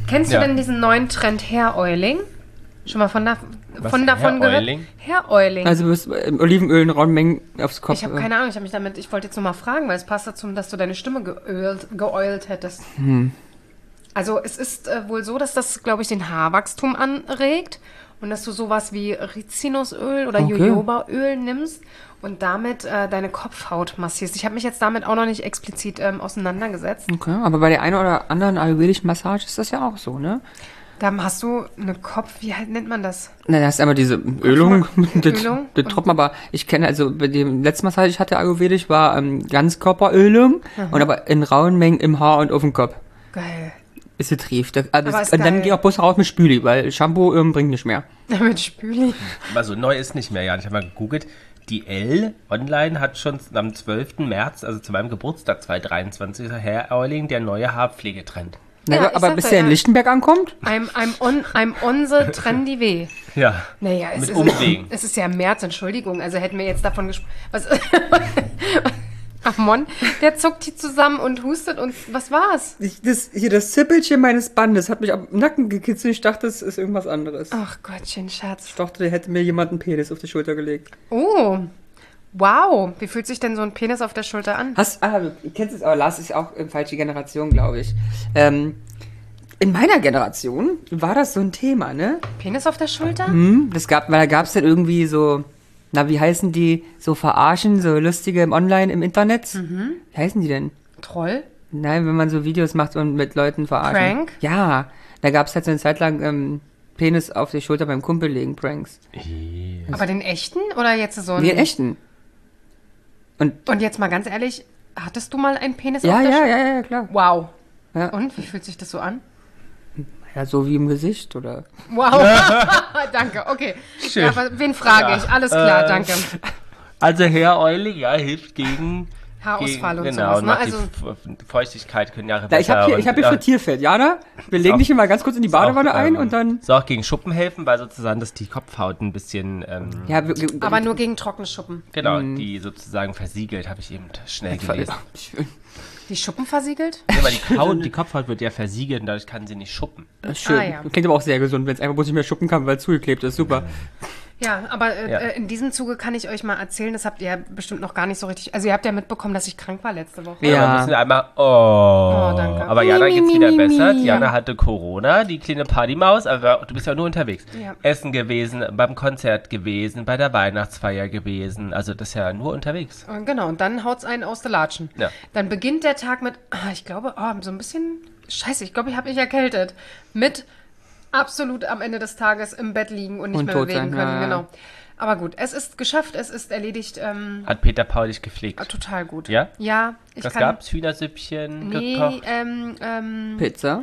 Kennst du denn diesen neuen Trend Hair Oiling? Schon mal davon gehört? Hair Oiling. Also du bist Olivenöl in rauen Mengen aufs Kopf. Ich habe keine Ahnung, ich wollte jetzt nur mal fragen, weil es passt dazu, dass du deine Stimme geoilt hättest. Also es ist wohl so, dass das, glaube ich, den Haarwachstum anregt und dass du sowas wie Rizinusöl oder Jojobaöl nimmst und damit deine Kopfhaut massierst. Ich habe mich jetzt damit auch noch nicht explizit auseinandergesetzt. Okay, aber bei der einen oder anderen ayurvedischen Massage ist das ja auch so, ne? Da hast du eine wie nennt man das? Na, da ist einmal diese Ölung, das Tropfen, aber ich kenne, also bei dem letzten Massage, ich hatte ayurvedisch, war Ganzkörperölung und aber in rauen Mengen im Haar und auf dem Kopf. Geil. Ist getrieft. Und dann geh auch bloß raus mit Spüli, weil Shampoo bringt nicht mehr. Mit Spüli. Aber so neu ist nicht mehr, ja. Ich habe mal gegoogelt. Die Elle online hat schon am 12. März, also zu meinem Geburtstag 2023, Hair Oiling, der neue Haarpflegetrend. Ja, aber bis der in Lichtenberg ankommt? I'm on the trendy way. Ja, naja, mit Umwegen. Es ist ja März, Entschuldigung. Also hätten wir jetzt davon gesprochen. Ach Mann, der zuckt hier zusammen und hustet und was war's? Das Zippelchen meines Bandes hat mich am Nacken gekitzelt. Ich dachte, das ist irgendwas anderes. Ach Gottchen, Schatz. Ich dachte, der hätte mir jemand einen Penis auf die Schulter gelegt. Oh, wow. Wie fühlt sich denn so ein Penis auf der Schulter an? Du kennst es, aber Lars ist auch eine falsche Generation, glaube ich. In meiner Generation war das so ein Thema, ne? Penis auf der Schulter? Da gab es dann irgendwie so, wie heißen die, so verarschen, so lustige Online im Internet? Wie heißen die denn? Troll? Nein, wenn man so Videos macht und mit Leuten verarschen. Prank? Ja, da gab es halt so eine Zeit lang Penis auf die Schulter beim Kumpel legen, Pranks. Aber den echten oder jetzt so einen? Den echten. Und jetzt mal ganz ehrlich, hattest du mal einen Penis auf der Schulter? Ja, klar. Wow. Ja. Und, wie fühlt sich das so an? Ja, so wie im Gesicht, oder? Wow. Danke, okay. Schön. Ja, aber wen frage ich? Alles klar, danke. Also Hair Oiling, ja, hilft gegen Haarausfall und genau, sowas. Ne? Und Also die Feuchtigkeit können Jahre Ich habe hier Frittierfett. Jana, wir legen dich hier mal ganz kurz in die Badewanne ein und dann... Soll auch gegen Schuppen helfen, weil sozusagen, dass die Kopfhaut ein bisschen... aber nur gegen trockene Schuppen. Genau, die sozusagen versiegelt, habe ich eben schnell gelesen. Die Schuppen versiegelt? Ja, aber die Kopfhaut wird ja versiegelt und dadurch kann sie nicht schuppen. Das ist schön. Ja. Klingt aber auch sehr gesund, wenn es einfach bloß nicht mehr schuppen kann, weil es zugeklebt ist. Super. Ja, aber in diesem Zuge kann ich euch mal erzählen, das habt ihr bestimmt noch gar nicht so richtig... Also ihr habt ja mitbekommen, dass ich krank war letzte Woche. Ja, wir müssen einmal... Oh, danke. Aber Jana geht's wieder besser. Jana hatte Corona, die kleine Partymaus, aber du bist ja nur unterwegs. Ja. Essen gewesen, beim Konzert gewesen, bei der Weihnachtsfeier gewesen. Also das ist ja nur unterwegs. Genau, und dann haut's einen aus der Latschen. Ja. Dann beginnt der Tag mit, ich glaube, so ein bisschen... Scheiße, ich glaube, ich habe mich erkältet. Mit... absolut am Ende des Tages im Bett liegen und nicht mehr bewegen können. Ja. Genau. Aber gut, es ist geschafft, es ist erledigt. Hat Peter Paul dich gepflegt? Total gut. Ja? Ja. Was gab's? Hühnersüppchen, gekocht? Pizza?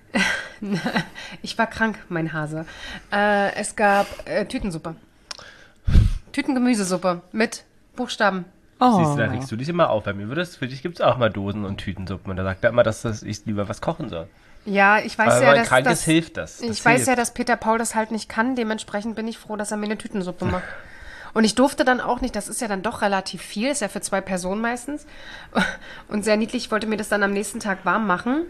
Ich war krank, mein Hase. Es gab Tütensuppe. Tütengemüsesuppe mit Buchstaben. Oh. Siehst du, da regst du dich immer auf. Bei mir für dich gibt's auch mal Dosen und Tütensuppen. Und da sagt er immer, dass ich lieber was kochen soll. Ja, ich weiß aber ja, dass krank ist, hilft das. Ich weiß ja, dass Peter Paul das halt nicht kann. Dementsprechend bin ich froh, dass er mir eine Tütensuppe macht. Und ich durfte dann auch nicht, das ist ja dann doch relativ viel, ist ja für 2 Personen meistens. Und sehr niedlich, ich wollte mir das dann am nächsten Tag warm machen.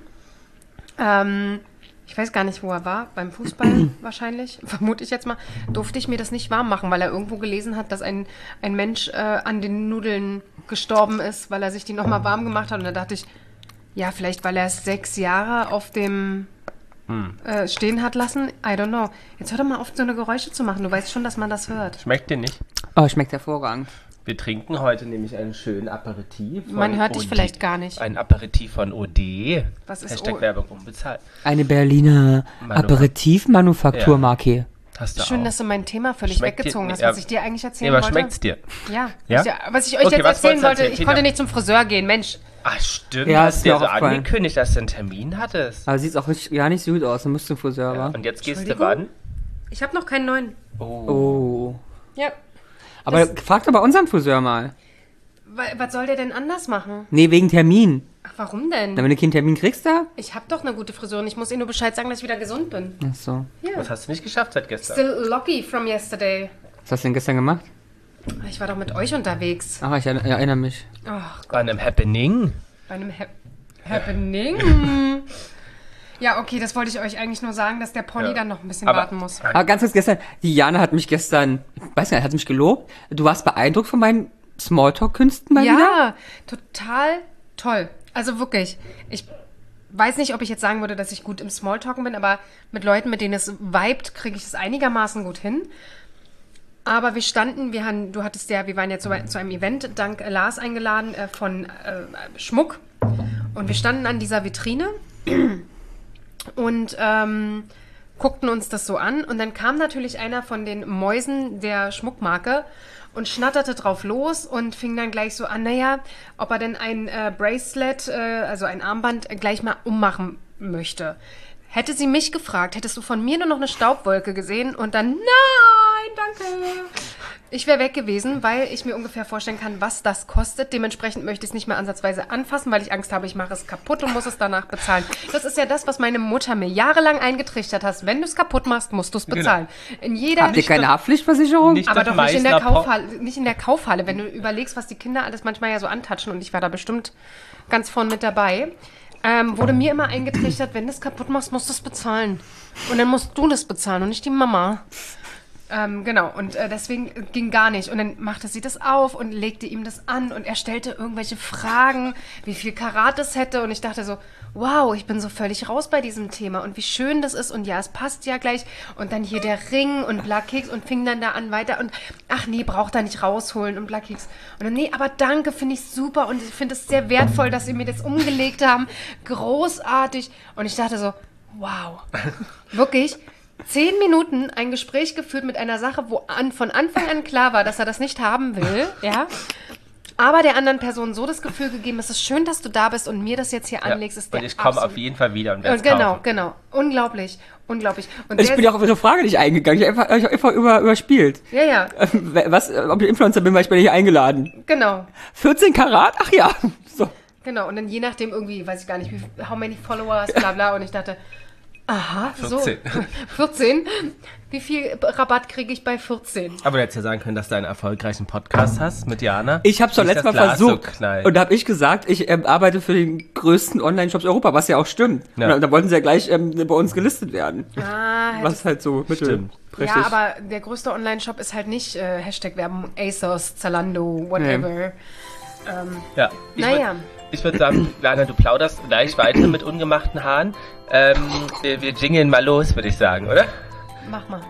Ich weiß gar nicht, wo er war, beim Fußball wahrscheinlich, vermute ich jetzt mal, durfte ich mir das nicht warm machen, weil er irgendwo gelesen hat, dass ein Mensch an den Nudeln gestorben ist, weil er sich die nochmal warm gemacht hat. Und da dachte ich, ja, vielleicht, weil er es 6 Jahre auf dem stehen hat lassen. I don't know. Jetzt hör doch mal auf, so eine Geräusche zu machen. Du weißt schon, dass man das hört. Schmeckt dir nicht? Oh, schmeckt hervorragend. Wir trinken heute nämlich einen schönen Aperitif. Man hört dich vielleicht gar nicht. Ein Aperitif von OD. Was ist Hashtag Werbung unbezahlt. Eine Berliner Aperitif-Manufakturmarke. Hast du Schön, auch. dass du mein Thema völlig Schmeckt weggezogen hast, ja. was ich dir eigentlich erzählen aber wollte. Schmeckt's dir? Ja. Ja? Was ich euch jetzt erzählen wollte, ich konnte nicht zum Friseur gehen, Mensch. Ach stimmt, Ja, hast ist du mir ja so auch aufgefallen. angekündigt, dass du einen Termin hattest. Aber sieht auch gar nicht so gut aus. Du musst zum Friseur, Ja, wa? und jetzt gehst du Entschuldigung? wann? Ich habe noch keinen neuen. Oh. Ja. Aber frag doch bei unserem Friseur mal. Was soll der denn anders machen? Nee, wegen Termin. Ach, warum denn? Na, wenn du keinen Termin kriegst da? Ich habe doch eine gute Frisur und ich muss ihr nur Bescheid sagen, dass ich wieder gesund bin. Ach so. Ja. Was hast du nicht geschafft seit gestern? Still lucky from yesterday. Was hast du denn gestern gemacht? Ich war doch mit euch unterwegs. Ach, ich erinnere mich. Ach, Bei einem Happening? bei einem Happening. Ja, okay, das wollte ich euch eigentlich nur sagen, dass der Pony dann noch ein bisschen warten muss. Aber ganz kurz gestern, die Jana hat mich gestern, weiß nicht, hat mich gelobt. Du warst beeindruckt von meinen Smalltalk-Künsten mal wieder? Ja, total toll. Also wirklich, ich weiß nicht, ob ich jetzt sagen würde, dass ich gut im Smalltalken bin, aber mit Leuten, mit denen es vibet, kriege ich es einigermaßen gut hin. Aber wir waren ja zu einem Event dank Lars eingeladen von Schmuck. Und wir standen an dieser Vitrine und guckten uns das so an. Und dann kam natürlich einer von den Mäusen der Schmuckmarke und schnatterte drauf los und fing dann gleich so an, ob er denn ein Bracelet, also ein Armband, gleich mal ummachen möchte. Hätte sie mich gefragt, hättest du von mir nur noch eine Staubwolke gesehen und dann, nein, danke. Ich wäre weg gewesen, weil ich mir ungefähr vorstellen kann, was das kostet. Dementsprechend möchte ich es nicht mehr ansatzweise anfassen, weil ich Angst habe, ich mache es kaputt und muss es danach bezahlen. Das ist ja das, was meine Mutter mir jahrelang eingetrichtert hat. Wenn du es kaputt machst, musst du es bezahlen. Genau. Habt ihr keine Haftpflichtversicherung? Nicht Aber doch doch nicht nicht in der Kaufhalle, wenn du überlegst, was die Kinder alles manchmal ja so antatschen, und ich war da bestimmt ganz vorn mit dabei, wurde mir immer eingetrichtert, wenn du es kaputt machst, musst du es bezahlen. Und dann musst du das bezahlen und nicht die Mama. Genau, und deswegen ging gar nicht. Und dann machte sie das auf und legte ihm das an und er stellte irgendwelche Fragen, wie viel Karat es hätte. Und ich dachte so, wow, ich bin so völlig raus bei diesem Thema und wie schön das ist und ja, es passt ja gleich. Und dann hier der Ring und Blackkeks und fing dann da an weiter und ach nee, braucht er nicht rausholen und Blackkeks. Und dann, nee, aber danke, finde ich super und ich finde es sehr wertvoll, dass Sie mir das umgelegt haben. Großartig. Und ich dachte so, wow, wirklich 10 Minuten ein Gespräch geführt mit einer Sache, wo von Anfang an klar war, dass er das nicht haben will, ja, aber der anderen Person so das Gefühl gegeben, es ist schön, dass du da bist und mir das jetzt hier anlegst. Ist der und ich komme auf jeden Fall wieder und werde es kaufen. Genau. Unglaublich. Und ich bin ja auch auf Ihre Frage nicht eingegangen. Ich habe einfach überspielt. Ja. Ob ich Influencer bin, weil ich bin hier eingeladen. Genau. 14 Karat? Ach ja. So. Genau, und dann je nachdem irgendwie, weiß ich gar nicht, how many followers, bla bla, und ich dachte, aha, 14. So. 14? Wie viel Rabatt kriege ich bei 14? Aber du hättest ja sagen können, dass du einen erfolgreichen Podcast hast mit Jana. Ich habe es doch letztes Mal versucht. So und da habe ich gesagt, ich arbeite für den größten Online-Shops Europa, was ja auch stimmt. Ja. Und da wollten sie ja gleich bei uns gelistet werden. Was halt so mittelprächtig. Ja, aber der größte Online-Shop ist halt nicht Hashtag-Werbung, ASOS, Zalando, whatever. Ja. Ich würde sagen, Lana, du plauderst gleich weiter mit ungemachten Haaren. Wir jingeln mal los, würde ich sagen, oder? Mach mal.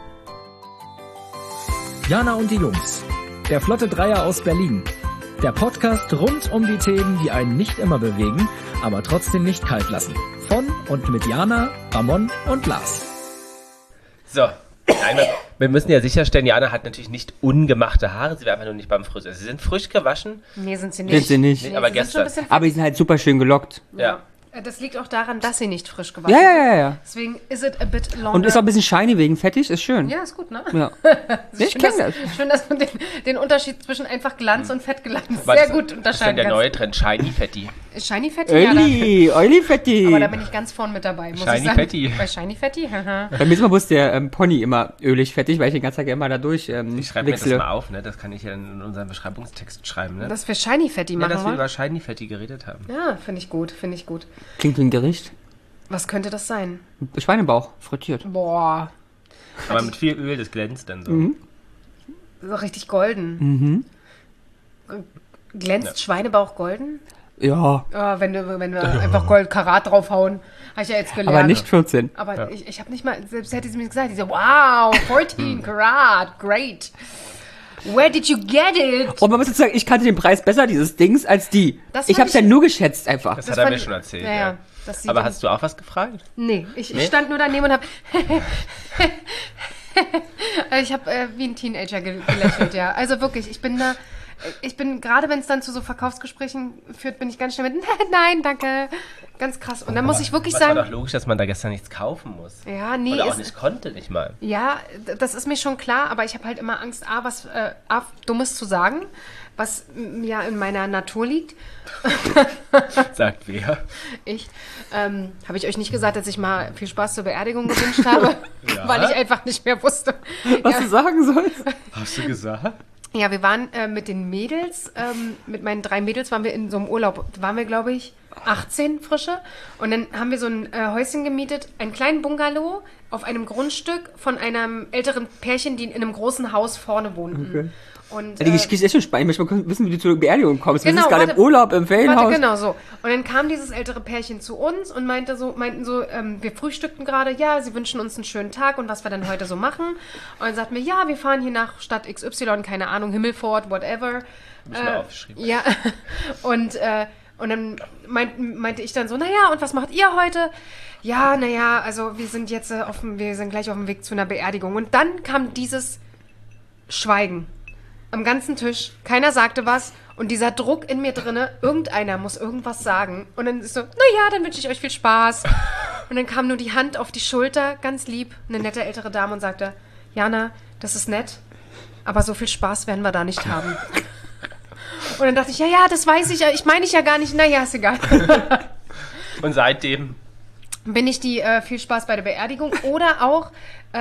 Jana und die Jungs. Der Flotte Dreier aus Berlin. Der Podcast rund um die Themen, die einen nicht immer bewegen, aber trotzdem nicht kalt lassen. Von und mit Jana, Ramon und Lars. So. Nein, wir müssen ja sicherstellen, Jana hat natürlich nicht ungemachte Haare, sie war einfach nur nicht beim Friseur. Sie sind frisch gewaschen. Nee, sind sie nicht. Nee, aber gestern. Aber die sind halt super schön gelockt. Ja. Das liegt auch daran, dass sie nicht frisch gewaschen sind. Ja. Deswegen is it a bit longer. Und ist auch ein bisschen shiny wegen fettig, ist schön. Ja, ist gut, ne? Ja. Ich kenne das. Schön, dass man den Unterschied zwischen einfach Glanz und Fettglanz sehr gut unterscheiden kann. Das ist denn der neue Trend, Shiny Fatty. Shiny Fatty? Oily Fatty. Aber da bin ich ganz vorn mit dabei, muss ich sagen. Fatty. Bei Shiny Fatty? Bei mir ist mal bloß der Pony immer ölig fettig, weil ich den ganzen Tag immer da durch ich schreibe mir das mal auf, ne? Das kann ich ja in unserem Beschreibungstext schreiben, ne? Dass wir Shiny Fatty machen, dass wir über Shiny Fatty geredet haben. Ja, finde ich gut. Klingt wie ein Gericht. Was könnte das sein? Schweinebauch, frittiert. Boah. Aber mit viel Öl, das glänzt dann so. So richtig golden. Glänzt Schweinebauch golden? Ja. Wenn wir einfach Gold-Karat draufhauen, habe ich ja jetzt gelernt. Aber nicht 14. Aber ich habe nicht mal, selbst hätte sie mir gesagt, die so, wow, 14 Karat, great. Where did you get it? Und man muss jetzt sagen, ich kannte den Preis besser dieses Dings als die. Ich habe es ja nur geschätzt einfach. Das hat er mir schon erzählt, ja. Aber hast du auch was gefragt? Nee, ich stand nur daneben und habe ich habe wie ein Teenager gelächelt, ja. Also wirklich, ich bin gerade, wenn es dann zu so Verkaufsgesprächen führt, bin ich ganz schnell mit, nein, danke. Ganz krass. Und dann muss ich wirklich sagen... Es war doch logisch, dass man da gestern nichts kaufen muss. Ja, nee. Oder auch nicht konnte, nicht mal. Ja, das ist mir schon klar, aber ich habe halt immer Angst, was Dummes zu sagen, was ja in meiner Natur liegt. Sagt wer? Ich. Habe ich euch nicht gesagt, dass ich mal viel Spaß zur Beerdigung gewünscht habe? Ja. Weil ich einfach nicht mehr wusste. Was du sagen sollst. Hast du gesagt? Ja, wir waren mit den Mädels, mit meinen 3 Mädels waren wir in so einem Urlaub. Waren wir, glaube ich, 18 frische. Und dann haben wir so ein Häuschen gemietet, einen kleinen Bungalow auf einem Grundstück von einem älteren Pärchen, die in einem großen Haus vorne wohnten. Okay. Und, die Geschichte ist schon spannend. Ich möchte mal wissen, wie du zur Beerdigung kommst. Genau, wir sind gerade im Urlaub im Ferienhaus. Warte, genau so. Und dann kam dieses ältere Pärchen zu uns und meinten so, wir frühstückten gerade, ja, sie wünschen uns einen schönen Tag und was wir dann heute so machen. Und dann sagten wir, ja, wir fahren hier nach Stadt XY, keine Ahnung, Himmelfort, whatever. Aufgeschrieben. Ja, und dann meinte ich dann so, naja, und was macht ihr heute? Ja, naja, also wir sind jetzt wir sind gleich auf dem Weg zu einer Beerdigung. Und dann kam dieses Schweigen am ganzen Tisch. Keiner sagte was. Und dieser Druck in mir drinne, irgendeiner muss irgendwas sagen. Und dann ist so, naja, dann wünsche ich euch viel Spaß. Und dann kam nur die Hand auf die Schulter, ganz lieb, eine nette ältere Dame und sagte, Jana, das ist nett, aber so viel Spaß werden wir da nicht haben. Und dann dachte ich, ja, das weiß ich ja, ich meine ich ja gar nicht. Naja, ist egal. Und seitdem bin ich die viel Spaß bei der Beerdigung oder auch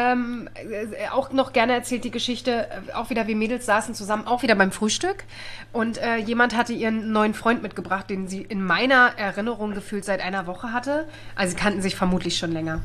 noch gerne erzählt die Geschichte, auch wieder wir Mädels saßen zusammen, auch wieder beim Frühstück und jemand hatte ihren neuen Freund mitgebracht, den sie in meiner Erinnerung gefühlt seit einer Woche hatte. Also sie kannten sich vermutlich schon länger.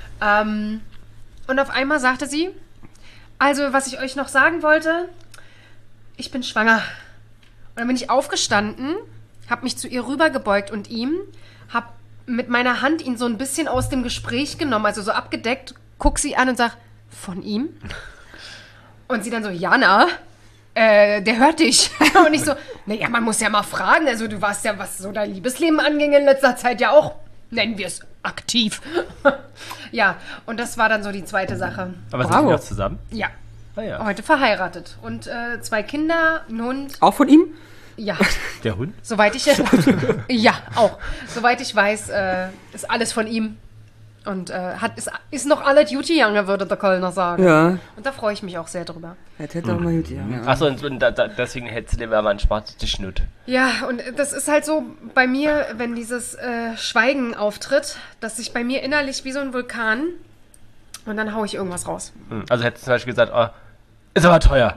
Und auf einmal sagte sie, also was ich euch noch sagen wollte, ich bin schwanger. Und dann bin ich aufgestanden, habe mich zu ihr rübergebeugt und ihm, habe mit meiner Hand ihn so ein bisschen aus dem Gespräch genommen, also so abgedeckt, guck sie an und sag, von ihm? Und sie dann so, Jana, der hört dich. Und ich so, naja, man muss ja mal fragen, also du warst ja, was so dein Liebesleben anging in letzter Zeit ja auch, nennen wir es, aktiv. Ja, und das war dann so die zweite Sache. Aber sind wir noch zusammen? Ja. Ah, ja. Heute verheiratet. Und 2 Kinder, einen Hund. Auch von ihm? Ja. Der Hund? Soweit ich ja, auch. Soweit ich weiß, ist alles von ihm. Und ist noch alle Duty Younger, würde der Kölner sagen. Ja. Und da freue ich mich auch sehr drüber. Das hätte auch mal Duty Younger. Achso, und deswegen hättest du dir mal einen schwarzen Schnutt. Ja, und das ist halt so bei mir, wenn dieses Schweigen auftritt, dass sich bei mir innerlich wie so ein Vulkan und dann haue ich irgendwas raus. Also hättest du zum Beispiel gesagt, oh, ist aber teuer.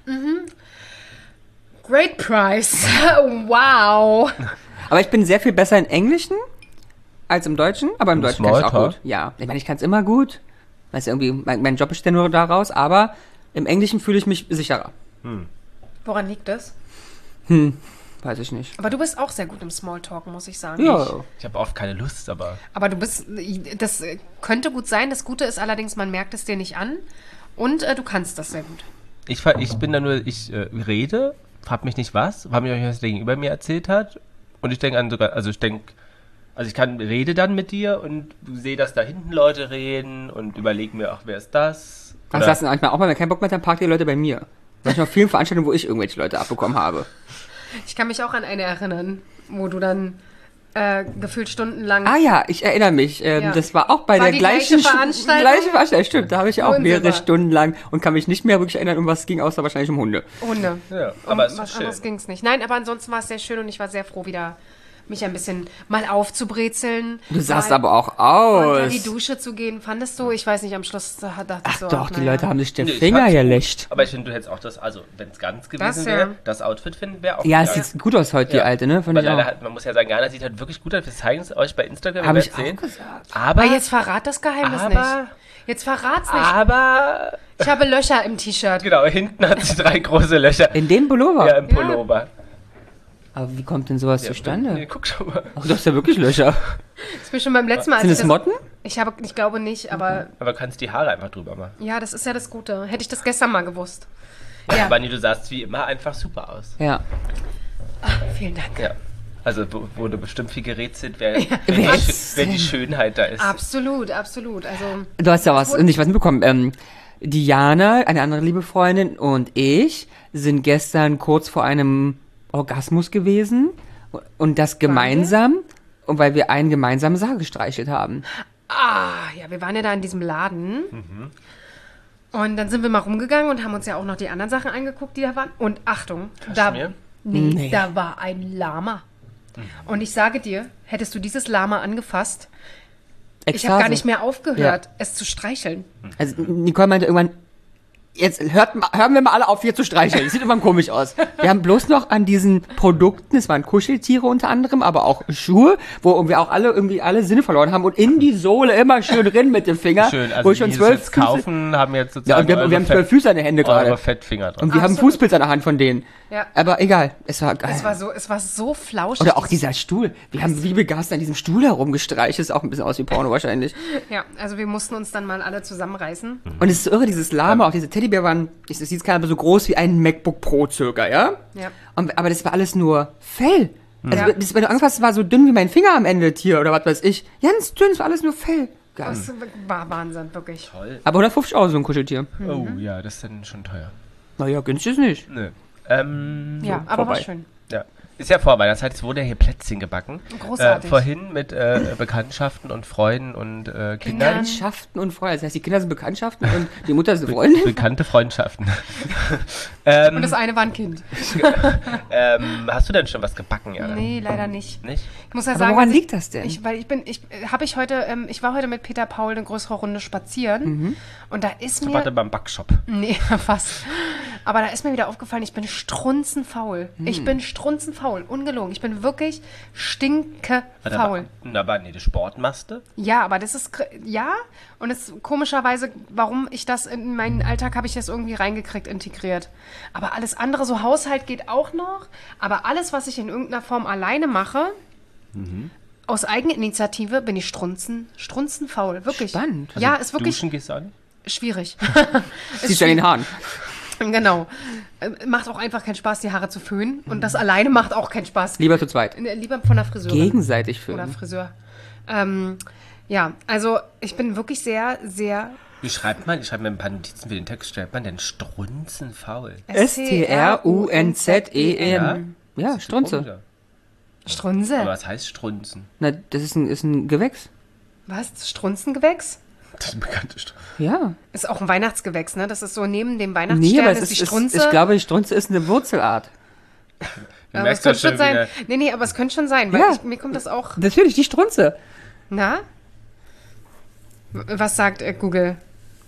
Great price. Wow. Aber ich bin sehr viel besser im Englischen als im Deutschen, aber im Deutschen kann ich auch Smalltalk? gut. Ja, ich meine, ich kann es immer gut. Weißt du, irgendwie, mein Job besteht nur daraus, aber im Englischen fühle ich mich sicherer. Woran liegt das? Weiß ich nicht. Aber du bist auch sehr gut im Smalltalk, muss ich sagen. Ja. Ich habe oft keine Lust, aber... Aber das könnte gut sein. Das Gute ist allerdings, man merkt es dir nicht an und du kannst das sehr gut. Ich bin da nur, ich rede, frag mich nicht was der Gegenüber mir erzählt hat und ich denke an sogar, also ich rede dann mit dir und sehe, dass da hinten Leute reden und überlege mir, ach, wer ist das? Was sagst du manchmal auch, wenn man keinen Bock mehr hat, dann parkt die Leute bei mir. Manchmal vielen Veranstaltungen, wo ich irgendwelche Leute abbekommen habe. Ich kann mich auch an eine erinnern, wo du dann gefühlt stundenlang... Ah ja, ich erinnere mich. Ja. Das war auch bei War der die gleiche Veranstaltung? Gleiche Veranstaltung, stimmt. Da habe ich auch Unsicher. mehrere Stunden lang und kann mich nicht mehr wirklich erinnern, um was es ging, außer wahrscheinlich um Hunde. Hunde. Ja, Um aber es ist was schön. anderes ging es nicht. Nein, aber ansonsten war es sehr schön und ich war sehr froh, wieder mich ein bisschen mal aufzubrezeln. Du sahst mal aber auch unter aus. die Dusche zu gehen. Fandest du? Ich weiß nicht, am Schluss dachte ich Ach so... doch, die naja. Leute haben sich den Nee, ich Finger fand's gut. geleckt. Aber ich finde, du hättest auch das, also wenn es ganz gewesen Das, ja. wäre, das Outfit finden wäre auch Ja, geil. es sieht gut aus heute, die alte, ne? Fand Weil ich auch. leider man muss ja sagen, Jana sieht halt wirklich gut aus. Wir zeigen es euch bei Instagram, Hab ihr ich werdet sehen. auch gesagt. Aber Aber jetzt verrat das Geheimnis Aber- nicht. Jetzt verrat's nicht. Aber, Ich habe Löcher im T-Shirt. genau, hinten hat sie 3 große Löcher. In dem Pullover? Ja, im Pullover. Aber wie kommt denn sowas zustande? Nee, guck schon mal. Ach, du hast ja wirklich Löcher. Das ist mir schon beim letzten Mal... Sind als es ich Motten? Ich glaube nicht, aber Aber du kannst die Haare einfach drüber machen. ja, das ist ja das Gute. Hätte ich das gestern mal gewusst. Ja. Ja, Aber nee, du sahst wie immer einfach super aus. Ja. vielen Dank. Ja. Also wurde bestimmt viel gerätselt, wer Was? die Schönheit da ist. Absolut, absolut. Also, Du hast ja nicht was mitbekommen. Diana, eine andere liebe Freundin und ich sind gestern kurz vor einem Orgasmus gewesen und das gemeinsam, und weil wir eine gemeinsame Sache gestreichelt haben. ja, wir waren ja da in diesem Laden. Und dann sind wir mal rumgegangen und haben uns ja auch noch die anderen Sachen angeguckt, die da waren. Und Achtung, Kaschmir? Nee. da war ein Lama. Und ich sage dir, hättest du dieses Lama angefasst, ich habe gar nicht mehr aufgehört, es zu streicheln. Also Nicole meinte irgendwann, Jetzt hören wir mal alle auf, hier zu streicheln. Das sieht immer komisch aus. Wir haben bloß noch an diesen Produkten, es waren Kuscheltiere unter anderem, aber auch Schuhe, wo wir auch alle Sinne verloren haben und in die Sohle immer schön drin mit dem Finger. Schön, also wo ich schon die 12 jetzt kaufen, haben jetzt Ja, sozusagen und wir haben 12 Füße an den Händen eure gerade. Fettfinger dran. Und wir haben Absolut. Fußpilz an der Hand von denen. Ja. Aber egal, es war geil. Es war so flauschig. Oder auch dieser Stuhl. Wir haben wie begeistert an diesem Stuhl herumgestreicht. Das ist auch ein bisschen aus wie Porno wahrscheinlich. Ja, also wir mussten uns dann mal alle zusammenreißen. Und es ist so irre, dieses Lama, auch diese Teddybär waren, das sieht keiner, aber so groß wie ein MacBook Pro circa, ja? Ja. Aber das war alles nur Fell. Also, Ja. wenn du angefasst hast, war so dünn wie mein Finger am Ende, Tier, oder was weiß ich. Ganz dünn, es war alles nur Fell. Geil. Das war Wahnsinn, wirklich. Toll. Aber 150 € so ein Kuscheltier. Oh ja, das ist dann schon teuer. Naja, günstig ist nicht. Nö. Ja, aber war vorbei. schön. Ja. Ist ja Vorweihnachtszeit, es wurde hier Plätzchen gebacken. Großartig. Vorhin mit Bekanntschaften und Freunden und Kindern. Bekanntschaften und Freunde. Das heißt, die Kinder sind Bekanntschaften und die Mutter ist eine Freundin. Bekannte Freundschaften. Und das eine war ein Kind. Hast du denn schon was gebacken, Jana? Nee, leider nicht. Nicht? Ich muss ja Aber sagen, woran dass liegt das denn? Ich war heute mit Peter Paul eine größere Runde spazieren und da ist mir... Warte beim Backshop. Nee, fast. Aber da ist mir wieder aufgefallen, ich bin strunzenfaul. Ich bin strunzenfaul, ungelogen. Ich bin wirklich stinkefaul. Aber nee, du Sport machst du? Ja, aber das ist, ja, und es komischerweise, warum ich das in meinen Alltag habe ich das irgendwie reingekriegt, integriert. Aber alles andere, so Haushalt geht auch noch, aber alles, was ich in irgendeiner Form alleine mache, aus Eigeninitiative bin ich strunzenfaul, wirklich. Spannend. Ja, ist wirklich Duschen gehst du an? schwierig. Siehst du an den Haaren. Genau. Macht auch einfach keinen Spaß, die Haare zu föhnen. Und das alleine macht auch keinen Spaß. Lieber zu zweit. Lieber von der Friseurin. Gegenseitig Oder filmen. Friseur. Ja, also ich bin wirklich sehr, sehr Wie schreibt man? Ich schreibe mir ein paar Notizen für den Text. Schreibt man denn strunzenfaul? Strunzen. Ja, Strunze. Strunze. Aber was heißt Strunzen? Na, das ist ein Gewächs. Was? Strunzengewächs? Das ist ein bekanntes Strunzen. Ja. Ist auch ein Weihnachtsgewächs, ne? Das ist so neben dem Nee, Weihnachtsstern aber ist die Strunze. ich glaube, die Strunze ist eine Wurzelart. Du aber es merkst doch könnte schon schon sein. wieder. Nee, aber es könnte schon sein, weil Ja. mir kommt das auch. Natürlich, die Strunze. Na? Was sagt Google?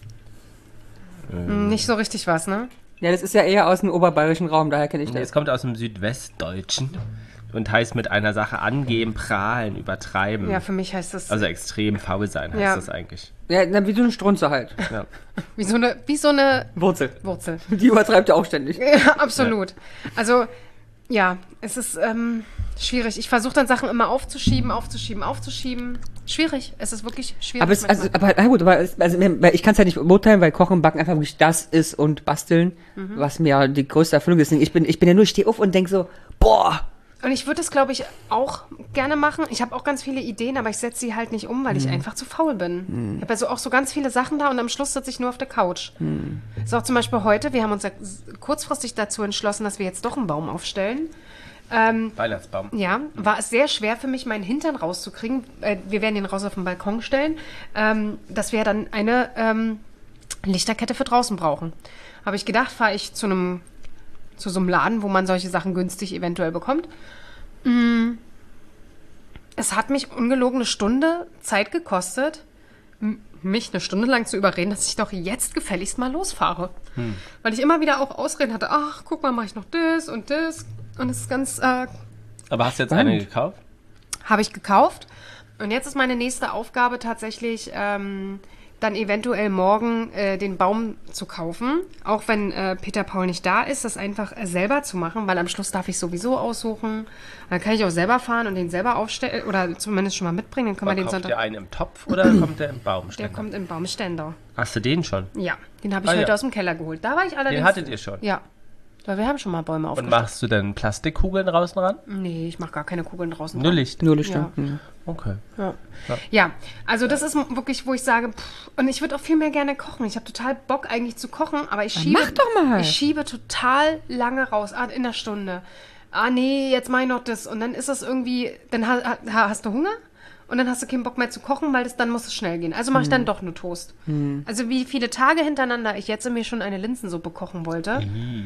Nicht so richtig was, ne? Ja, das ist ja eher aus dem oberbayerischen Raum, daher kenne ich Nee, das. es kommt aus dem Südwestdeutschen und heißt mit einer Sache angeben, prahlen, übertreiben. Ja, für mich heißt das Also extrem faul sein heißt Ja. das eigentlich. Ja, na, wie so eine Strunze halt. Ja. wie so eine Wurzel. Wurzel. Die übertreibt ja auch ständig. Ja, absolut. Also, ja, es ist schwierig. Ich versuche dann Sachen immer aufzuschieben. Schwierig. Es ist wirklich schwierig. Aber, na gut, weil ich kann es halt nicht beurteilen, weil Kochen und Backen einfach wirklich das ist und Basteln, was mir die größte Erfüllung ist. Ich bin ja nur, ich stehe auf und denke so, boah, Und ich würde das, glaube ich, auch gerne machen. Ich habe auch ganz viele Ideen, aber ich setze sie halt nicht um, weil ich einfach zu faul bin. Ich habe also auch so ganz viele Sachen da und am Schluss sitze ich nur auf der Couch. Ist auch zum Beispiel heute, wir haben uns ja kurzfristig dazu entschlossen, dass wir jetzt doch einen Baum aufstellen. Weihnachtsbaum. Ja, war es sehr schwer für mich, meinen Hintern rauszukriegen. Wir werden den raus auf den Balkon stellen, dass wir dann eine Lichterkette für draußen brauchen. Habe ich gedacht, fahre ich zu so einem Laden, wo man solche Sachen günstig eventuell bekommt. Es hat mich ungelogen eine Stunde Zeit gekostet, mich eine Stunde lang zu überreden, dass ich doch jetzt gefälligst mal losfahre. Weil ich immer wieder auch Ausreden hatte, ach, guck mal, mache ich noch das und das. Und es ist ganz, Aber hast du jetzt eine gekauft? habe ich gekauft. Und jetzt ist meine nächste Aufgabe tatsächlich, dann eventuell morgen den Baum zu kaufen. Auch wenn Peter Paul nicht da ist, das einfach selber zu machen, weil am Schluss darf ich sowieso aussuchen. Dann kann ich auch selber fahren und den selber aufstellen oder zumindest schon mal mitbringen. Dann können wir den Kauft Sonntag. der einen im Topf oder kommt der im Der Baumständer? kommt im Baumständer. Hast du den schon? Ja, den habe ich Ah, heute ja. aus dem Keller geholt. Da war ich allerdings. Den hattet ihr schon? Ja. Weil wir haben schon mal Bäume Und aufgestellt. machst du denn Plastikkugeln draußen ran? Nee, ich mache gar keine Kugeln draußen. Nur dran. Licht? nur Lichter. Ja. Mhm. Okay. Ja, also das ist wirklich, wo ich sage, und ich würde auch viel mehr gerne kochen. Ich habe total Bock eigentlich zu kochen, aber ich schiebe, mach doch mal. Ich schiebe total lange raus, in der Stunde. Nee, jetzt mach ich noch das. Und dann ist das irgendwie, dann hast du Hunger und dann hast du keinen Bock mehr zu kochen, weil dann muss es schnell gehen. Also mache ich dann doch nur Toast. Also wie viele Tage hintereinander ich jetzt mir schon eine Linsensuppe kochen wollte.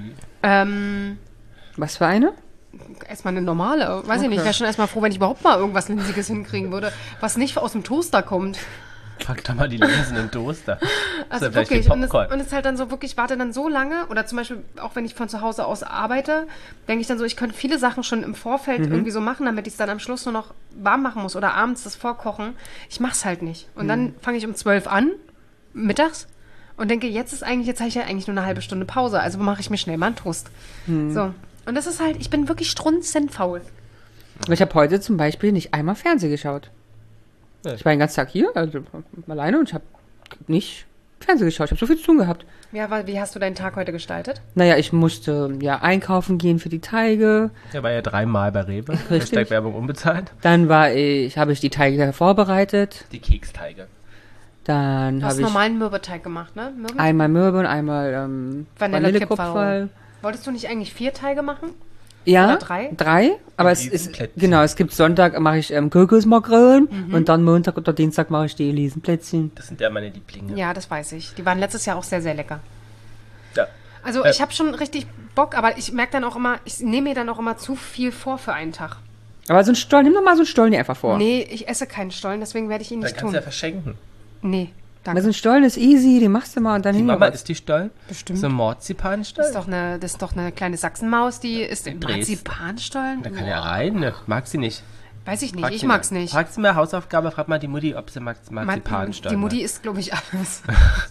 Was für eine? Erstmal eine normale. Weiß ich nicht, wäre schon erstmal froh, wenn ich überhaupt mal irgendwas Linsiges hinkriegen würde, was nicht aus dem Toaster kommt. Pack doch mal die Linsen in den Toaster. Also vielleicht wie wirklich, und Popcorn. es ist halt dann so wirklich, warte dann so lange, oder zum Beispiel auch wenn ich von zu Hause aus arbeite, denke ich dann so, ich könnte viele Sachen schon im Vorfeld irgendwie so machen, damit ich es dann am Schluss nur noch warm machen muss oder abends das vorkochen. Ich mache es halt nicht. Und dann fange ich um 12 an, mittags, und denke, jetzt habe ich ja eigentlich nur eine halbe Stunde Pause, also mache ich mir schnell mal einen Toast. So. Und das ist halt, ich bin wirklich strunzenfaul. Ich habe heute zum Beispiel nicht einmal Fernsehen geschaut. Ja. Ich war den ganzen Tag hier, also alleine, und ich habe nicht Fernsehen geschaut. Ich habe so viel zu tun gehabt. Ja, wie hast du deinen Tag heute gestaltet? Naja, ich musste ja einkaufen gehen für die Teige. Der war ja 3-mal bei Rewe. Hashtag Werbung unbezahlt. Dann habe ich die Teige vorbereitet. Die Keksteige. Dann Du hast habe ich normalen Mürbeteig gemacht, ne? einmal Mürbe und einmal Vanillekipferl. Vanillekipferl. Wolltest du nicht eigentlich 4 Teige machen? Ja, Oder 3? aber Und es ist, Riesenplätzchen. genau, es gibt Sonntag mache ich Kokosmakronen und dann Montag oder Dienstag mache ich die Riesenplätzchen. Das sind ja meine Lieblinge. Ja, das weiß ich. Die waren letztes Jahr auch sehr, sehr lecker. Ja. Also ich habe schon richtig Bock, aber ich merke dann auch immer, ich nehme mir dann auch immer zu viel vor für einen Tag. Aber so ein Stollen, nimm doch mal so einen Stollen dir einfach vor. Nee, ich esse keinen Stollen, deswegen werde ich ihn Dann nicht kannst tun. du ja verschenken. Nee, Aber danke. so ein Stollen ist easy, den machst du mal und dann Die hin. Mama isst die Stollen? Bestimmt. So ein Das Marzipanstollen? ist doch eine kleine Sachsenmaus, die isst den Dresden. Marzipanstollen. Da kann ja rein, ne? Mag sie nicht. Weiß ich nicht, Frag ich sie mag's mal. nicht. Frag sie mal Hausaufgabe, frag mal die Mutti, ob sie Marzipanstollen Die Mutti mag. isst, glaube ich, alles.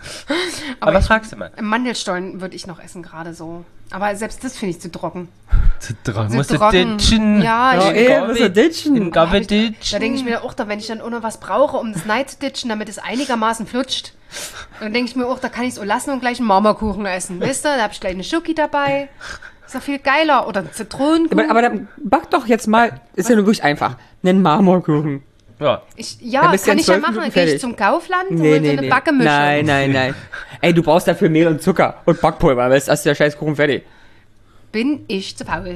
Aber ich- frag sie mal. Mandelstollen würde ich noch essen, gerade so. Aber selbst das finde ich zu trocken. Zu trocken. Zu Musst du trocken. ditchen. Ja, Ja, ich- muss er ditchen. In Gabbeditch. Da denke ich mir auch, da, wenn ich dann auch noch was brauche, um das Neid zu ditchen, damit es einigermaßen flutscht, dann denke ich mir auch, da kann ich es auch lassen und gleich einen Marmorkuchen essen. Wisst ihr, da habe ich gleich eine Schoki dabei. Ist doch viel geiler. Oder einen Zitronenkuchen. Aber dann back doch jetzt mal, ist ja nur wirklich einfach, einen Marmorkuchen. Ja. Ja, dann bist du kann in ich ja 12 machen. Minuten Dann gehe ich fertig. zum Kaufland und Nee, hol nee, so eine nee. Backemischung. Nein. Ey, du brauchst dafür Mehl und Zucker und Backpulver, weil ist der scheiß Kuchen fertig. Bin ich zu faul.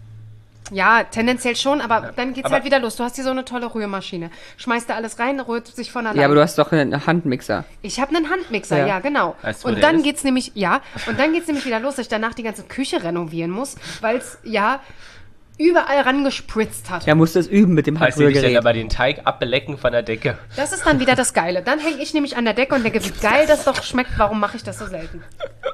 Ja, tendenziell schon, aber dann geht's aber- halt wieder los. Du hast hier so eine tolle Rührmaschine. Schmeißt da alles rein, rührt sich von alleine. Ja, aber du hast doch einen Handmixer. Ich habe einen Handmixer, Ja. ja, genau. Weißt du, wo Und der dann ist? geht's nämlich, wieder los, dass ich danach die ganze Küche renovieren muss, weil es überall rangespritzt hat. Ja, musst du es üben mit dem Heißt du nicht denn Handrührgerät. aber den Teig abbelecken von der Decke? Das ist dann wieder das Geile. Dann hänge ich nämlich an der Decke und denke, wie geil das doch schmeckt, warum mache ich das so selten?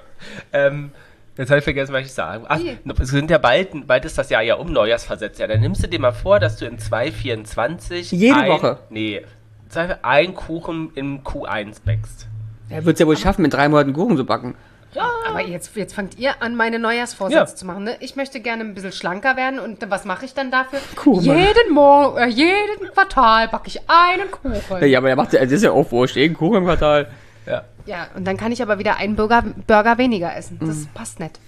Jetzt habe ich vergessen, was ich sagen. Ach, Wie? es sind ja bald ist das Jahr ja um Neujahrsversetzt. Ja, dann nimmst du dir mal vor, dass du in 2024 Jede Woche? Nee, ein Kuchen im Q1 backst. Er wird es ja wohl schaffen, in 3 Monaten Kuchen zu backen. Aber jetzt fangt ihr an, meine Neujahrsvorsätze Ja. zu machen. Ne? Ich möchte gerne ein bisschen schlanker werden und was mache ich dann dafür? Kuchen machen. Jeden Quartal backe ich einen Kuchen. Ja, aber das ist ja auch wurscht, jeden Kuchen im Quartal. Ja. Ja, und dann kann ich aber wieder einen Burger weniger essen. Das Mhm. passt nicht.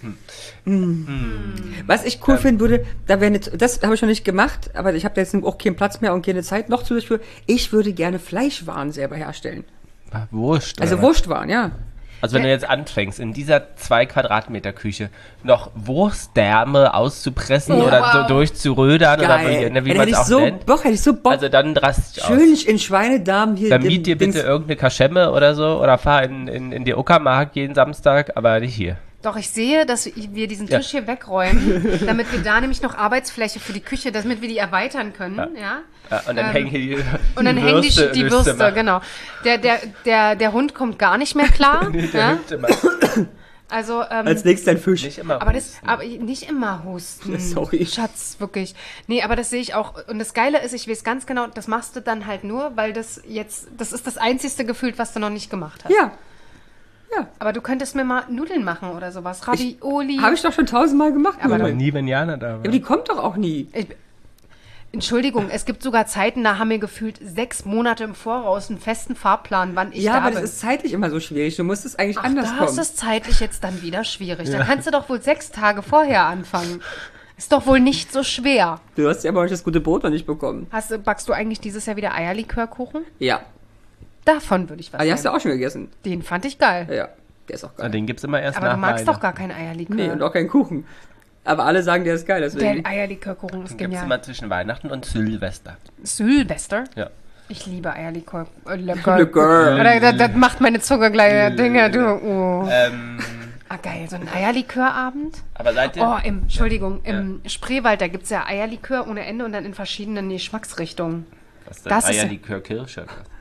Was ich cool finden würde, das habe ich noch nicht gemacht, aber ich habe jetzt auch keinen Platz mehr und keine Zeit noch zusätzlich für. Ich würde gerne Fleischwaren selber herstellen. Wurst. Also oder was? Wurstwaren, ja. Also wenn du jetzt anfängst, in dieser 2 Quadratmeter Küche noch Wurstdärme auszupressen Oh, oder wow. so durchzurödern oder wie Ey, man hätte es ich auch so nennt. Bock, hätte ich so Bock. Also dann drastisch aus. Schön in Schweinedarm hier. Dann dem miet dir bitte Dings- irgendeine Kaschemme oder so oder fahr in die Uckermark jeden Samstag, aber nicht hier. Doch, ich sehe, dass wir diesen Ja. Tisch hier wegräumen, damit wir da nämlich noch Arbeitsfläche für die Küche, damit wir die erweitern können. Ja. Ja, und dann hängen hier die Und dann hängen die durchs Würste, Zimmer. genau. Der Hund kommt gar nicht mehr klar. Der ja? hüpft immer. Also, Als nächstes ein Fisch. Nicht immer. aber husten. nicht immer husten. Sorry. Schatz, wirklich. Nee, aber das sehe ich auch. Und das Geile ist, ich weiß ganz genau, das machst du dann halt nur, weil das ist das einzigste Gefühl, was du noch nicht gemacht hast. Ja. Aber du könntest mir mal Nudeln machen oder sowas. Ravioli. Habe ich doch schon 1000-mal gemacht. Aber Nudeln. Aber nie, wenn Jana da war. Ja, aber die kommt doch auch nie. Entschuldigung, es gibt sogar Zeiten, da haben wir gefühlt 6 Monate im Voraus einen festen Fahrplan, wann ich Ja, da aber bin. das ist zeitlich immer so schwierig. Du musst es eigentlich Ach, anders da kommen. ist es zeitlich jetzt dann wieder schwierig. Da kannst du doch wohl 6 Tage vorher anfangen. Ist doch wohl nicht so schwer. Du hast ja aber auch das gute Brot noch nicht bekommen. Backst du eigentlich dieses Jahr wieder Eierlikörkuchen? Ja. Davon würde ich was Aber die hast du nehmen. auch schon gegessen. Den fand ich geil. Ja, der ist auch Ah, geil. den gibt's immer erst Aber nach du magst Weihnachten. doch gar keinen Eierlikör. Nee, und auch keinen Kuchen. Aber alle sagen, der ist geil, deswegen. Der Eierlikörkuchen ist Den gibt's genial. immer zwischen Weihnachten und Silvester. Silvester? Ja. Ich liebe Eierlikör. Likör. Das macht meine Zunge gleich Dinge. Du. Oh. Ähm, Ah, geil. So ein Eierlikörabend. aber seid ihr... Oh, im Spreewald, da gibt es ja Eierlikör ohne Ende und dann in verschiedenen Geschmacksrichtungen. was ist das das? ist- Eierlikör Kirsche.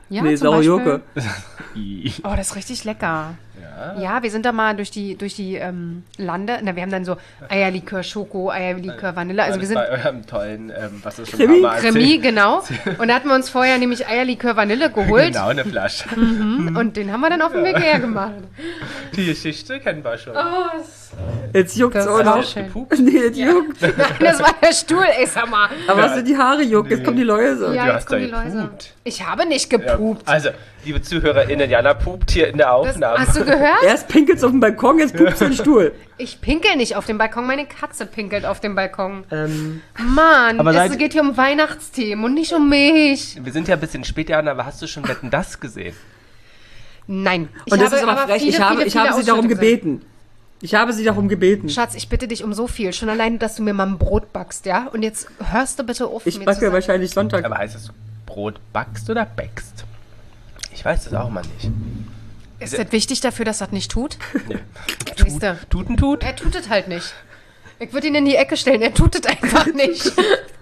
Ja, Nee, zum saure Beispiel. Joke. Oh, das ist richtig lecker. Ja, wir sind da mal durch die Lande. Na, wir haben dann so Eierlikör, Schoko, Eierlikör, Vanille. Also wir sind bei eurem tollen, was ist schon Krimi? ein paar Mal Cremi, erzählt. genau. Und da hatten wir uns vorher nämlich Eierlikör, Vanille geholt. Genau, eine Flasche. Und den haben wir dann auf dem Weg hierher gemacht. Die Geschichte kennen wir schon. Jetzt juckt's Das auch ist auch noch. schön. Nee, jetzt juckt. Nein, das war der Stuhl, ey, sag mal. Aber hast du die Haare juckt? Jetzt kommen die Läuse. Ja, du jetzt hast kommen die da Läuse. gepupt. Ich habe nicht Ja, gepupt. also, liebe ZuhörerInnen, Jana pupt hier in der Das, Aufnahme. hast du gehört? Erst pinkelt's auf dem Balkon, jetzt pupst den Stuhl. Ich pinkel nicht auf dem Balkon, meine Katze pinkelt auf dem Balkon. Mann, Aber es geht hier um Weihnachtsthemen und nicht um mich. Wir sind ja ein bisschen spät, Jana, aber hast du schon Wetten, das gesehen? Nein. Und das ist aber frech. viele, Ich habe viele sie darum Ausschnitte gesehen. gebeten. Ich habe sie darum gebeten. Schatz, ich bitte dich um so viel. Schon allein, dass du mir mal ein Brot backst, ja? Und jetzt hörst du bitte auf, Ich mir zu backe sagen. wahrscheinlich Sonntag. Aber heißt das Brot backst oder bäckst? Ich weiß das auch mal nicht. Ist das wichtig dafür, dass er das nicht tut? Nee. Siehste. Tut? Er tut es halt nicht. Ich würde ihn in die Ecke stellen, er tut es einfach nicht.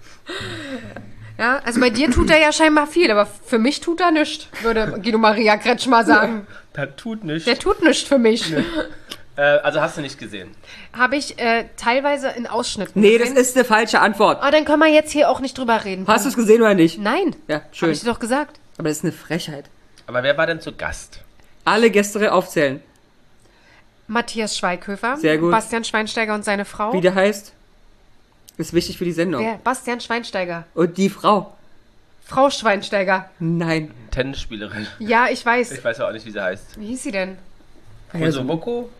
Ja, also bei dir tut er ja scheinbar viel, aber für mich tut er nichts, würde Guido Maria Kretschmer sagen. Das tut nicht. Der tut nichts für mich. Also hast du nicht gesehen. Habe ich teilweise in Ausschnitten Nee, das gesehen. ist eine falsche Antwort. Aber dann können wir jetzt hier auch nicht drüber reden. Hast du es gesehen oder nicht? Nein. Ja, schön. Habe ich dir doch gesagt. Aber das ist eine Frechheit. Aber wer war denn zu Gast? Alle Gäste aufzählen. Matthias Schweighöfer. Sehr gut. Bastian Schweinsteiger und seine Frau. Wie der heißt, ist wichtig für die Sendung. Wer? Bastian Schweinsteiger. Und die Frau. Frau Schweinsteiger. Nein. Tennisspielerin. Ja, ich weiß. Ich weiß ja auch nicht, wie sie heißt. Wie hieß sie denn? Also Moko?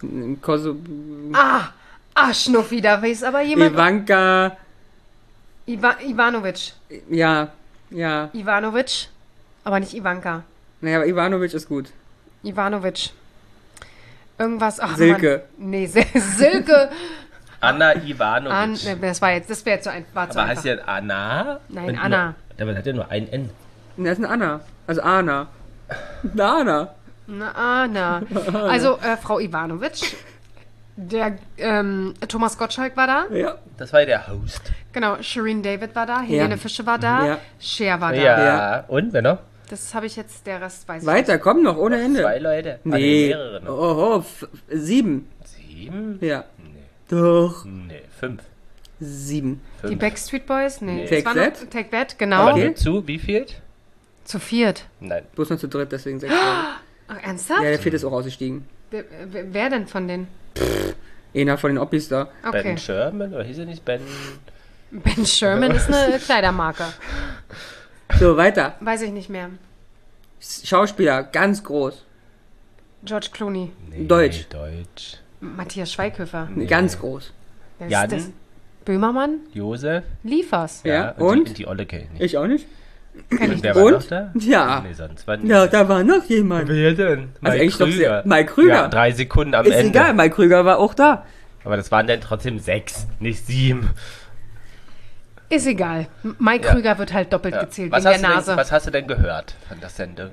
Schnuffi, da weiß aber jemand. Ivanka. Ivanovic. Ja. Ivanovic. Aber nicht Ivanka. Naja, aber Ivanovic ist gut. Ivanovic. Irgendwas. Ach, Silke. Mann. Nee, Silke. Anna Ivanovic. Nee, das wäre jetzt zu einfach. War zu Aber einfach. heißt sie Anna? Nein, Und Anna. Aber das hat ja nur ein N. Das ist eine Anna. Also Anna. Eine Anna. Na. Also, Frau Ivanovic. Der Thomas Gottschalk war da. Ja. Das war ja der Host. Genau, Shireen David war da. Helene Fische war da. Ja. Cher war da. Ja. Ja. Und, wer noch? Das habe ich jetzt, der Rest weiß ich Weiter, komm noch, ohne Ende. 2 Leute. Nee. Mehrere noch. Oh, 7. 7? Ja. Nee. Doch. Nee, 5. 7. nicht. Die Backstreet Boys? Nee. Take Es war That? noch Take That, genau. Aber Okay. nur zu, wie viel? Zu viert. Nein. Bloß noch zu dritt, deswegen 6. Ach, ernsthaft? Ja, der vierte ist auch ausgestiegen. Wer denn von denen? Einer von den Oppis da. Okay. Ben Sherman? Oder hieß er nicht Ben? Ben Sherman ist eine Kleidermarke. So, weiter. Weiß ich nicht mehr. Schauspieler, ganz groß. George Clooney. Nee, Deutsch. Deutsch. Matthias Schweighöfer. Ganz groß. Wer ist Jan? das? Böhmermann? Josef? Liefers. Ja, und? und? Die Olle kenne ich nicht. Ich auch nicht. Kenn ich Und wer nicht. war Und? noch da? Ja. Nee, sonst war nicht. Ja, da war noch jemand. Wer denn? Also eigentlich doch sehr- Mike Krüger. Ja, 3 Sekunden am Ist Ende. egal, Mike Krüger war auch da. Aber das waren dann trotzdem 6, nicht 7. Ist egal. Mike Ja. Krüger wird halt doppelt Ja. gezählt Was, wegen hast der du Nase. denn, was hast du denn gehört von der Sendung?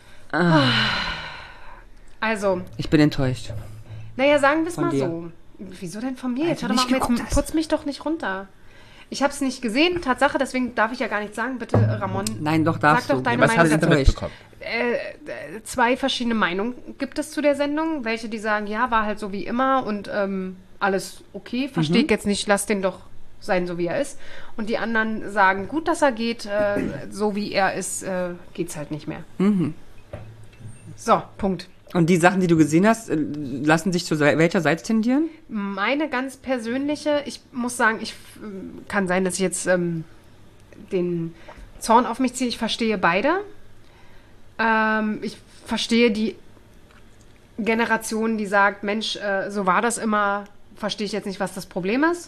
Also, Ich bin enttäuscht. naja, sagen wir es Von mal dir. so. Wieso denn von mir? Weil Jetzt, du hör doch nicht mal, geguckt jetzt hast. putz mich doch nicht runter. Ich habe es nicht gesehen, Tatsache, deswegen darf ich ja gar nichts sagen. Bitte, Ramon. Nein, doch darfst Sag doch du. deine Was Meinung hast du dazu. denn mitbekommen? 2 verschiedene Meinungen gibt es zu der Sendung. Welche, die sagen, ja, war halt so wie immer und alles okay, verstehe ich jetzt nicht, lass den doch sein, so wie er ist. Und die anderen sagen, gut, dass er geht, so wie er ist, geht's halt nicht mehr. So, Punkt. Und die Sachen, die du gesehen hast, lassen sich zu welcher Seite tendieren? Meine ganz persönliche, ich muss sagen, kann sein, dass ich jetzt den Zorn auf mich ziehe. Ich verstehe beide. Ich verstehe die Generation, die sagt, Mensch, so war das immer, verstehe ich jetzt nicht, was das Problem ist.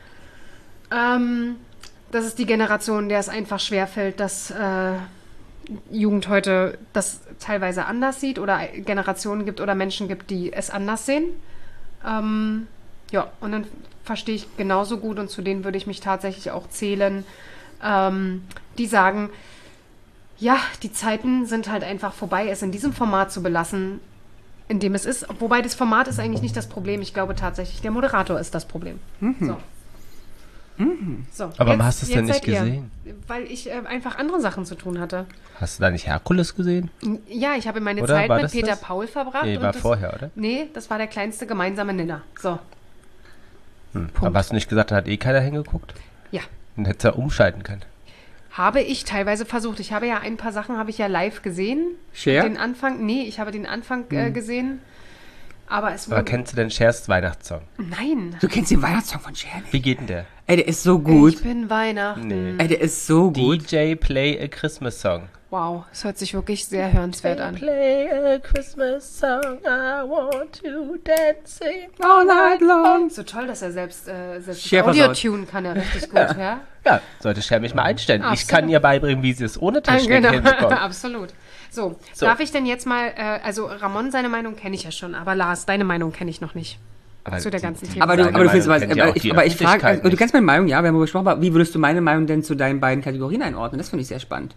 Das ist die Generation, der es einfach schwerfällt, dass Jugend heute das teilweise anders sieht oder Generationen gibt oder Menschen gibt, die es anders sehen. Ja, und dann verstehe ich genauso gut und zu denen würde ich mich tatsächlich auch zählen, die sagen, ja, die Zeiten sind halt einfach vorbei, es in diesem Format zu belassen, in dem es ist. Wobei das Format ist eigentlich nicht das Problem. Ich glaube tatsächlich, der Moderator ist das Problem. So. So, Aber warum hast du es denn nicht seid ihr. gesehen? Weil ich einfach andere Sachen zu tun hatte. Hast du da nicht Herkules gesehen? Ja, ich habe meine Oder? Zeit War mit das Peter das? Paul verbracht. Nee, und war das, vorher, oder? Nee, das war der kleinste gemeinsame Nenner. So, Aber hast du nicht gesagt, da hat keiner hingeguckt? ja. Dann hättest du ja umschalten können. Habe ich teilweise versucht. Ich habe ja ein paar Sachen habe ich ja live gesehen. Cher? Den Anfang, nee, ich habe den Anfang gesehen. Aber es Aber wurde... kennst du denn Chers Weihnachtssong? Nein. Du kennst den Weihnachtssong von Cher nicht? Wie geht denn der? Ey, der ist so gut. Ich bin Weihnachten. Nee. Ey, der ist so gut. DJ Play a Christmas Song. Wow, es hört sich wirklich sehr hörenswert an. Play a Christmas Song, I want to dance All night long. So toll, dass er selbst Cher versaut. Audio-Tune kann er richtig gut, ja? Ja, sollte Cher mich mal einstellen. Ich Absolut. kann ihr beibringen, wie sie es ohne Technik hinbekommt. Absolut. So, So. darf ich denn jetzt mal, also Ramon, seine Meinung kenne ich ja schon, aber Lars, deine Meinung kenne ich noch nicht. Aber Zu der die- ganzen die- Thema. Aber du, Deine aber du findest Meinung was, kennt ja auch die aber ich frage, Öffentlichkeit also, du nicht. kennst meine Meinung, ja, wir haben darüber gesprochen, aber wie würdest du meine Meinung denn zu deinen beiden Kategorien einordnen? Das finde ich sehr spannend.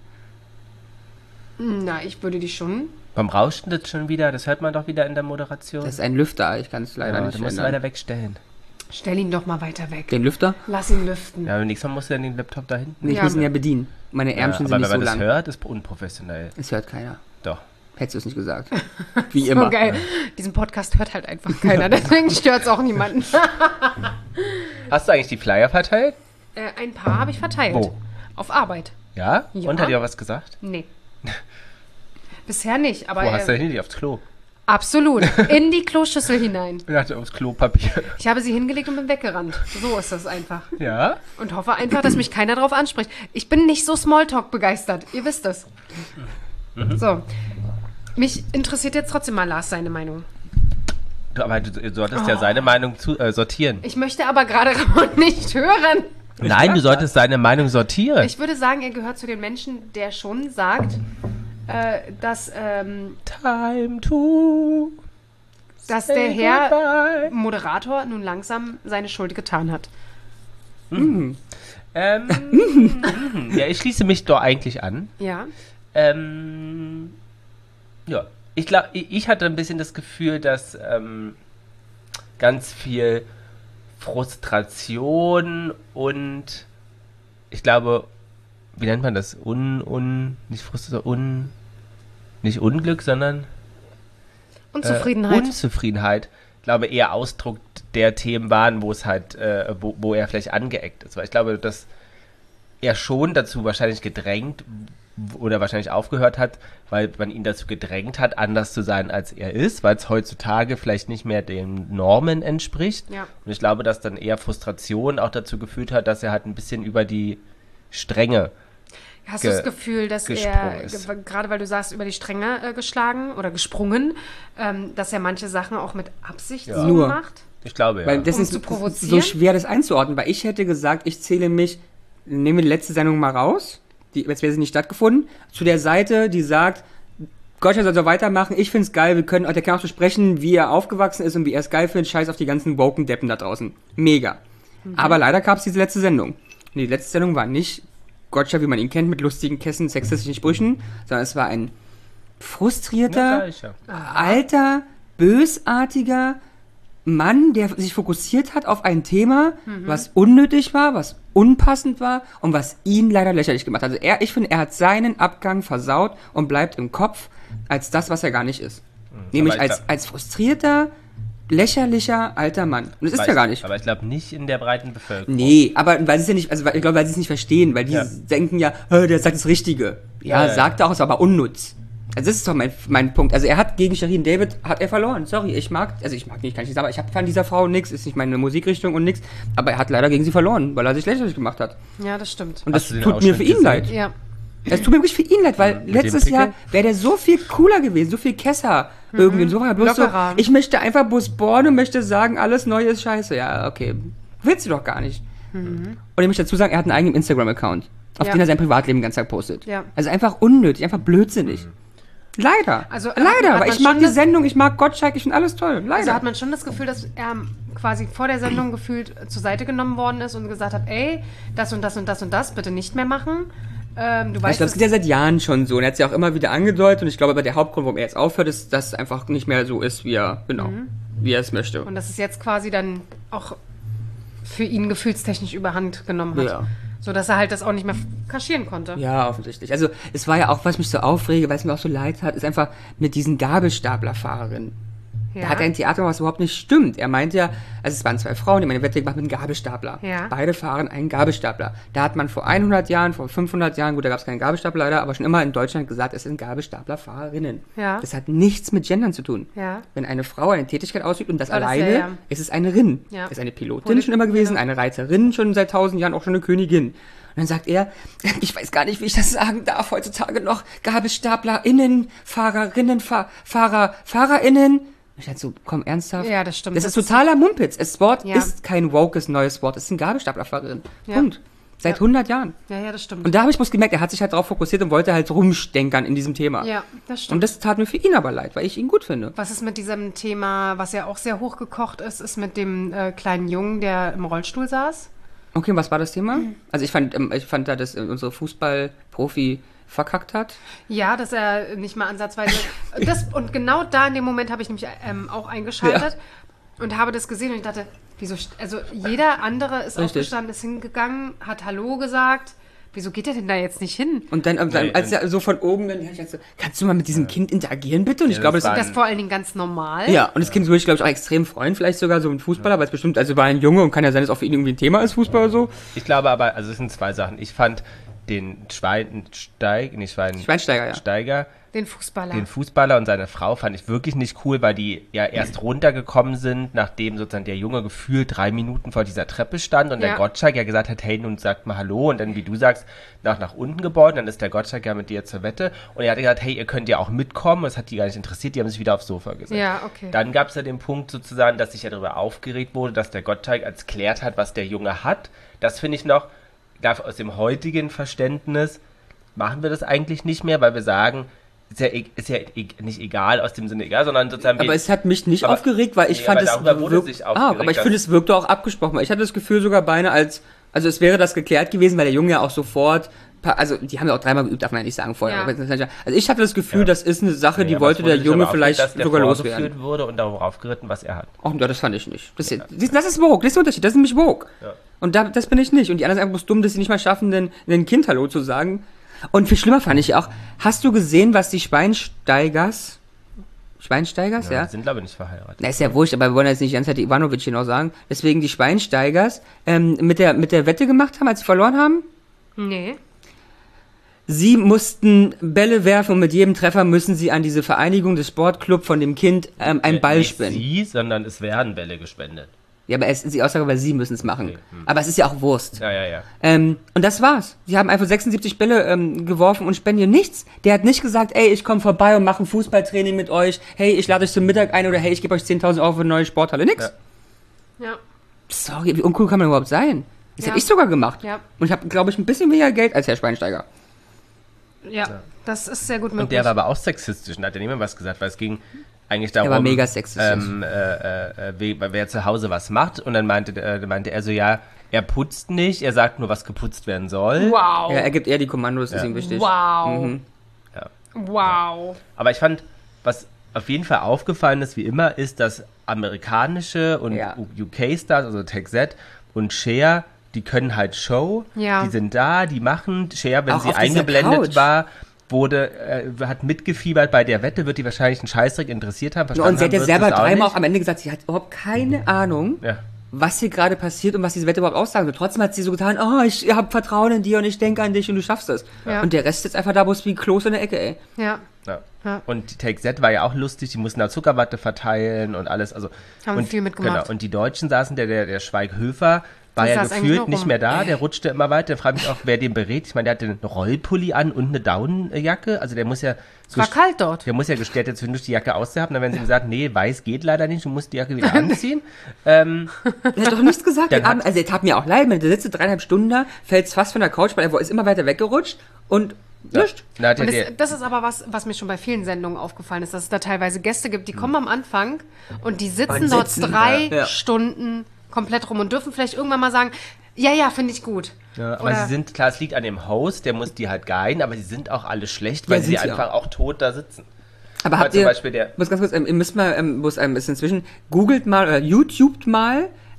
Na, ich würde die schon. Warum rauscht denn das schon wieder? Das hört man doch wieder in der Moderation. Das ist ein Lüfter, ich kann es leider ja, nicht du musst ändern. weiter wegstellen. Stell ihn doch mal weiter weg. Den Lüfter? Lass ihn lüften. Ja, aber nächstes Mal musst du dann den Laptop da hinten. Nee, ich Ja, muss ihn ja bedienen. Meine Ärmchen aber sind wenn nicht so man das lang. hört, ist unprofessionell. Es hört keiner. Doch. Hättest du es nicht gesagt. Wie So immer. geil. Diesen Podcast hört halt einfach keiner, deswegen stört es auch niemanden. Hast du eigentlich die Flyer verteilt? Ein paar habe ich verteilt. Wo? Auf Arbeit. Ja? Ja. Und hat dir auch was gesagt? Nee. Bisher nicht, aber Wo hast du denn hin? Aufs Klo? absolut. In die Kloschüssel hinein. Ich dachte, aufs Klopapier. Ich habe sie hingelegt und bin weggerannt. So ist das einfach. Ja? Und hoffe einfach, dass mich keiner drauf anspricht. Ich bin nicht so Smalltalk begeistert. Ihr wisst es. So. Mich interessiert jetzt trotzdem mal Lars seine Meinung. Aber du solltest ja seine Meinung sortieren. Ich möchte aber gerade Ramon nicht hören. Nein, du solltest seine Meinung sortieren. Ich würde sagen, er gehört zu den Menschen, der schon sagt, dass Time to der say Herr goodbye. Moderator nun langsam seine Schuld getan hat. Ja, ich schließe mich doch eigentlich an. Ja. Ja, ich glaube, ich hatte ein bisschen das Gefühl, dass ganz viel Frustration und ich glaube, wie nennt man das? Nicht Frustration, nicht Unglück, sondern Unzufriedenheit. Unzufriedenheit, glaube eher Ausdruck der Themen waren, wo es halt, wo er vielleicht angeeckt ist. Weil ich glaube, dass er schon dazu wahrscheinlich gedrängt oder wahrscheinlich aufgehört hat, weil man ihn dazu gedrängt hat, anders zu sein, als er ist, weil es heutzutage vielleicht nicht mehr den Normen entspricht. Ja. Und ich glaube, dass dann eher Frustration auch dazu geführt hat, dass er halt ein bisschen über die Stränge Hast du das Gefühl, dass gesprungen er, ist. gerade weil du sagst, über die Stränge geschlagen oder gesprungen, dass er manche Sachen auch mit Absicht so Nur. macht? Ich glaube, ja. Weil das Um ist zu so provozieren? schwer, das einzuordnen, weil ich hätte gesagt, ich zähle mich, nehmen wir die letzte Sendung mal raus, jetzt wäre sie nicht stattgefunden, zu der Seite, die sagt, Gottschalk soll so weitermachen, ich find's geil, der kann auch besprechen, wie er aufgewachsen ist und wie er es geil findet, scheiß auf die ganzen woken Deppen da draußen. Mega. Aber leider gab es diese letzte Sendung. Und die letzte Sendung war nicht Gottschalk, wie man ihn kennt, mit lustigen Kästen, sexistischen Sprüchen, sondern es war ein frustrierter, alter, bösartiger Mann, der sich fokussiert hat auf ein Thema, was unnötig war, was unpassend war und was ihn leider lächerlich gemacht hat. Also ich finde, er hat seinen Abgang versaut und bleibt im Kopf als das, was er gar nicht ist. Nämlich als frustrierter, lächerlicher alter Mann. Und das ist er gar nicht. Aber ich glaube nicht in der breiten Bevölkerung. Nee, aber weil sie es ja nicht, also ich glaube, weil sie es nicht verstehen, weil die denken ja, der sagt das Richtige. Ja, sagt er auch, ist aber unnütz. Also das ist doch mein Punkt. Also er hat gegen Shirin David hat er verloren. Sorry, ich mag nicht, kann ich nicht sagen, aber ich habe von dieser Frau nichts, ist nicht meine Musikrichtung und nichts, aber er hat leider gegen sie verloren, weil er sich lächerlich gemacht hat. Ja, das stimmt. Und Hast das du den tut mir für ihn Ausschnitt leid. Ja. Es tut mir wirklich für ihn leid, weil Mit letztes dem Pickel? Jahr wäre der so viel cooler gewesen, so viel Kesser irgendwie. So war er bloß so, Lockerer. ich möchte einfach bloß bohren und möchte sagen, alles Neue ist scheiße. Ja, okay. Willst du doch gar nicht. Und ich möchte dazu sagen, er hat einen eigenen Instagram-Account, auf Ja. den er sein Privatleben den ganzen Tag postet. Ja. Also einfach unnötig, einfach blödsinnig. Leider. Also, Leider, hat weil man ich mag schon die das- Sendung, ich mag Gottschalk, ich finde alles toll. Leider. Also hat man schon das Gefühl, dass er quasi vor der Sendung gefühlt zur Seite genommen worden ist und gesagt hat, ey, das und das und das und das bitte nicht mehr machen. Du ich weißt, glaube, es geht ja seit Jahren schon so. Und er hat es ja auch immer wieder angedeutet. Und ich glaube, aber der Hauptgrund, warum er jetzt aufhört, ist, dass es einfach nicht mehr so ist, wie er es möchte. und das ist jetzt quasi dann auch für ihn gefühlstechnisch überhand genommen hat. Ja. So dass er halt das auch nicht mehr kaschieren konnte. Ja, offensichtlich. Also es war ja auch, was mich so aufrege, weil es mir auch so leid hat, ist einfach mit diesen Gabelstaplerfahrerinnen. Ja. Da hat er ein Theater gemacht, was überhaupt nicht stimmt. Er meinte ja, also es waren 2 Frauen, die haben eine Wette gemacht mit einem Gabelstapler. Ja. Beide fahren einen Gabelstapler. Da hat man vor 100 Jahren, vor 500 Jahren, gut, da gab es keinen Gabelstapler leider, aber schon immer in Deutschland gesagt, es sind Gabelstaplerfahrerinnen. Ja. Das hat nichts mit Gendern zu tun. Ja. Wenn eine Frau eine Tätigkeit ausübt und das Aber das alleine, ja. ist es eine Rin. Ja. Es ist eine Pilotin schon immer gewesen, eine Reiterin schon seit 1000 Jahren, auch schon eine Königin. Und dann sagt er, ich weiß gar nicht, wie ich das sagen darf, heutzutage noch GabelstaplerInnen, Fahrerinnen, FahrerInnen. Ich dachte so, komm, ernsthaft? Ja, das stimmt. Das ist totaler Mumpitz. Das Wort Ja. ist kein wokes neues Wort, es sind Gabelstaplerfahrerinnen. Ja. Punkt. Seit Ja. 100 Jahren. Ja, das stimmt. Und da habe ich bloß gemerkt, er hat sich halt darauf fokussiert und wollte halt rumstenkern in diesem Thema. Ja, das stimmt. Und das tat mir für ihn aber leid, weil ich ihn gut finde. Was ist mit diesem Thema, was ja auch sehr hochgekocht ist mit dem kleinen Jungen, der im Rollstuhl saß? Okay, was war das Thema? Also ich fand da, dass unsere Fußballprofi verkackt hat. Ja, dass er nicht mal ansatzweise... und genau da in dem Moment habe ich nämlich auch eingeschaltet und habe das gesehen und ich dachte, wieso... Also jeder andere ist Richtig. aufgestanden, ist hingegangen, hat Hallo gesagt. Wieso geht er denn da jetzt nicht hin? Und dann, als er so von oben, dann ich so, kannst du mal mit diesem Kind interagieren, bitte? Und ich Ja, glaube, das war Das ist vor allen Dingen ganz normal. ja, und das Kind würde ich, glaube ich, auch extrem freuen, vielleicht sogar so ein Fußballer, weil es bestimmt, also war ein Junge und kann ja sein, dass auch für ihn irgendwie ein Thema ist, Fußball oder so. Ich glaube aber, also es sind 2 Sachen. Ich fand den Schweinsteiger, ja. Steiger, Den Fußballer. den Fußballer und seine Frau fand ich wirklich nicht cool, weil die ja erst runtergekommen sind, nachdem sozusagen der Junge gefühlt 3 Minuten vor dieser Treppe stand und der Ja. Gottschalk ja gesagt hat, hey, nun sagt mal Hallo und dann, wie du sagst, nach unten gebeugt, dann ist der Gottschalk ja mit dir zur Wette und er hat gesagt, hey, ihr könnt ja auch mitkommen, das hat die gar nicht interessiert, die haben sich wieder aufs Sofa gesetzt. Ja, okay. Dann gab es ja den Punkt sozusagen, dass sich ja darüber aufgeregt wurde, dass der Gottschalk als klärt hat, was der Junge hat. Das finde ich noch, aus dem heutigen Verständnis machen wir das eigentlich nicht mehr, weil wir sagen, ist ja nicht egal, aus dem Sinne egal, sondern sozusagen... Aber es hat mich nicht Aber- aufgeregt, weil ich Nee, fand aber es... darüber wurde sich aufgeregt, aber ich finde, es wirkte auch abgesprochen. Ich hatte das Gefühl sogar beinahe also es wäre das geklärt gewesen, weil der Junge ja auch sofort... Also die haben ja auch 3-mal geübt, darf man ja nicht sagen vorher. Ja. Also ich hatte das Gefühl, das ist eine Sache, die Ja, aber wollte es wurde der sich Junge aber vielleicht aufgeregt, dass der sogar vorgeführt loswerden. wurde und darauf aufgeritten, was er hat. Ach, ja, das fand ich nicht. Das ist Vogue, das ist der Unterschied, das ist nämlich Vogue. Ja. Und das bin ich nicht. Und die anderen sind einfach bloß dumm, dass sie nicht mal schaffen, den Kind Hallo zu sagen. Und viel schlimmer fand ich auch, hast du gesehen, was die Schweinsteigers, ja? Die sind, glaube ich, nicht verheiratet. Na, ist ja wurscht, aber wir wollen jetzt nicht die ganze Zeit die Ivanovic hier noch sagen. Deswegen die Schweinsteigers mit der Wette gemacht haben, als sie verloren haben. Nee. Sie mussten Bälle werfen und mit jedem Treffer müssen sie an diese Vereinigung des Sportclubs von dem Kind einen Ball Nicht spenden. sie, sondern es werden Bälle gespendet. Ja, aber es ist die Aussage, weil sie müssen es machen. Okay, Aber es ist ja auch Wurst. Ja. Und das war's. Sie haben einfach 76 Bälle geworfen und spendieren nichts. Der hat nicht gesagt, ey, ich komme vorbei und mache ein Fußballtraining mit euch. Hey, ich lade euch zum Mittag ein oder hey, ich gebe euch 10.000 Euro für eine neue Sporthalle. Nix. Ja. Ja. Sorry, wie uncool kann man überhaupt sein? Das Ja. hätte ich sogar gemacht. Ja. Und ich habe, glaube ich, ein bisschen weniger Geld als Herr Schweinsteiger. Ja, das ist sehr gut möglich. Und der war aber auch sexistisch und hat ja niemand was gesagt, weil es ging eigentlich darum, war mega sexistisch. wer zu Hause was macht und dann meinte er so, ja, er putzt nicht, er sagt nur, was geputzt werden soll. Wow. Ja, er gibt eher die Kommandos, ist ihm wichtig. Wow. Mhm. Ja. Wow. Aber ich fand, was auf jeden Fall aufgefallen ist, wie immer, ist, dass amerikanische und Ja. UK-Stars, also TechZ und Cher, die können halt Show, Ja. die sind da, die machen. Cher, wenn Auch sie auf dieser eingeblendet Couch. war, hat mitgefiebert bei der Wette, wird die wahrscheinlich einen Scheißdreck interessiert haben. Und sie hat ja wird selber es auch dreimal nicht. auch am Ende gesagt, sie hat überhaupt keine Ahnung, Ja. was hier gerade passiert und was diese Wette überhaupt aussagen soll. Trotzdem hat sie so getan, oh, ich habe Vertrauen in dir und ich denke an dich und du schaffst es. Ja. Und der Rest ist einfach da, wo es wie Kloß in der Ecke, ey. Ja. Ja. Ja. Und die Take Z war ja auch lustig, die mussten da Zuckerwatte verteilen und alles. Also, Haben und, viel mitgemacht. Genau, und die Deutschen saßen, der Schweighöfer war Der ja saß eigentlich gefühlt nur nicht rum. mehr da, der rutschte immer weiter. Da frage mich auch, wer den berät. Ich meine, der hatte einen Rollpulli an und eine Daunenjacke. Also der muss ja... Es war kalt dort. Der muss ja gestellt ja zwischendurch die Jacke ausgehabt. Dann werden sie gesagt, nee, weiß geht leider nicht, du musst die Jacke wieder anziehen. Er hat doch nichts gesagt. Dann Die Arme, also er tat mir auch leid, der sitzt 3,5 Stunden da, fällt fast von der Couch, weil er ist immer weiter weggerutscht und nichts. Da hat Und der, das ist aber was mir schon bei vielen Sendungen aufgefallen ist, dass es da teilweise Gäste gibt, die kommen am Anfang und die sitzen Und dort sitzen, 3 ja. Stunden komplett rum und dürfen vielleicht irgendwann mal sagen, ja, finde ich gut. ja, aber Oder- sie sind, klar, es liegt an dem Host, der muss die halt guiden, aber sie sind auch alle schlecht, weil Ja, sie sind sie einfach auch tot da sitzen. Aber Weil habt zum ihr, Beispiel der- muss ganz kurz, ihr müsst mal, ist inzwischen, googelt mal oder YouTubet mal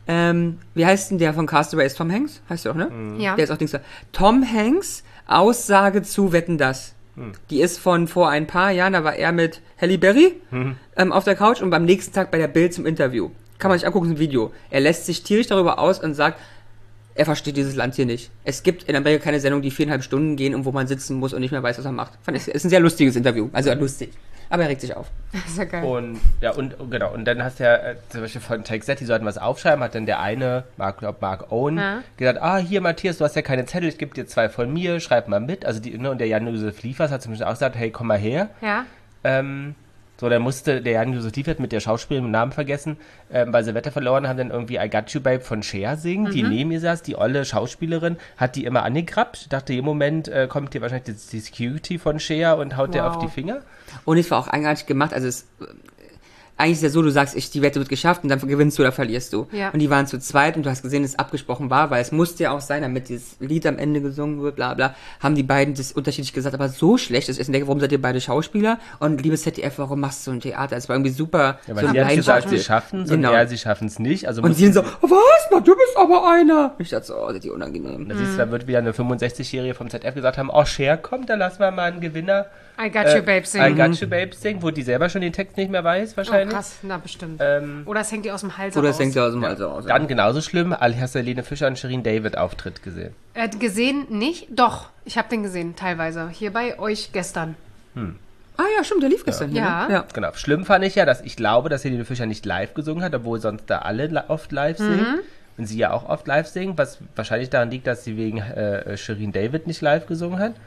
wie heißt denn der von Castaway? Ist Tom Hanks? Heißt der doch, ne? Ja. Der ist auch Dings. Tom Hanks Aussage zu Wetten, dass. Die ist von vor ein paar Jahren, da war er mit Halle Berry auf der Couch und beim nächsten Tag bei der Bild zum Interview. Kann man sich angucken, ist ein Video. Er lässt sich tierisch darüber aus und sagt, er versteht dieses Land hier nicht. Es gibt in Amerika keine Sendung, die 4,5 Stunden gehen und wo man sitzen muss und nicht mehr weiß, was er macht. Ist ein sehr lustiges Interview. Also lustig. Aber er regt sich auf. Das ist ja geil. Und genau, und dann hast du ja zum Beispiel von Take-Set, die sollten was aufschreiben, hat dann der eine, Mark Owen, gesagt, hier Matthias, du hast ja keine Zettel, ich gebe dir 2 von mir, schreib mal mit. Also und der Jan-Josef Liefers hat zum Beispiel auch gesagt, hey, komm mal her. Ja. So, dann musste der Jan-Josef Liefers mit der Schauspielerin den Namen vergessen, weil sie Wetter verloren haben, dann irgendwie I Got You Babe von Cher singen, die neben ihr saß, die olle Schauspielerin, hat die immer angekrappt. Ich dachte, im Moment kommt dir wahrscheinlich die Security von Cher und haut der auf die Finger. Und es war auch eigenartig gemacht, also eigentlich ist ja so, du sagst, die Wette wird geschafft und dann gewinnst du oder verlierst du. Ja. Und die waren zu zweit und du hast gesehen, dass es abgesprochen war, weil es musste ja auch sein, damit dieses Lied am Ende gesungen wird, bla bla, haben die beiden das unterschiedlich gesagt, aber so schlecht ist es. Warum seid ihr beide Schauspieler? Und liebes ZDF, warum machst du so ein Theater? Es war irgendwie super. Ja, weil sie hat gesagt, sie schaffen es und sie schaffen es nicht. Also und sie sind so, was? Na, du bist aber einer. Ich dachte so, das ist unangenehm. Da siehst du, da wird wieder eine 65-Jährige vom ZDF gesagt haben, Cher kommt, dann lassen wir mal einen Gewinner I Got You Babe singen. I Got You Babe singen, wo die selber schon den Text nicht mehr weiß, wahrscheinlich. Oh, krass, na bestimmt. Oder es hängt ihr aus dem Hals Oder raus. es hängt ja aus dem Hals raus. Dann genauso schlimm, hast du Helene Fischer und Shirin David Auftritt gesehen? Gesehen nicht? Doch, ich habe den gesehen, teilweise. Hier bei euch gestern. Ah ja, stimmt, der lief gestern hier. Ja. Ne? Ja. Genau. Schlimm fand ich ja, dass ich glaube, dass Helene Fischer nicht live gesungen hat, obwohl sonst da alle oft live singen. Und sie ja auch oft live singen, was wahrscheinlich daran liegt, dass sie wegen Shirin David nicht live gesungen hat.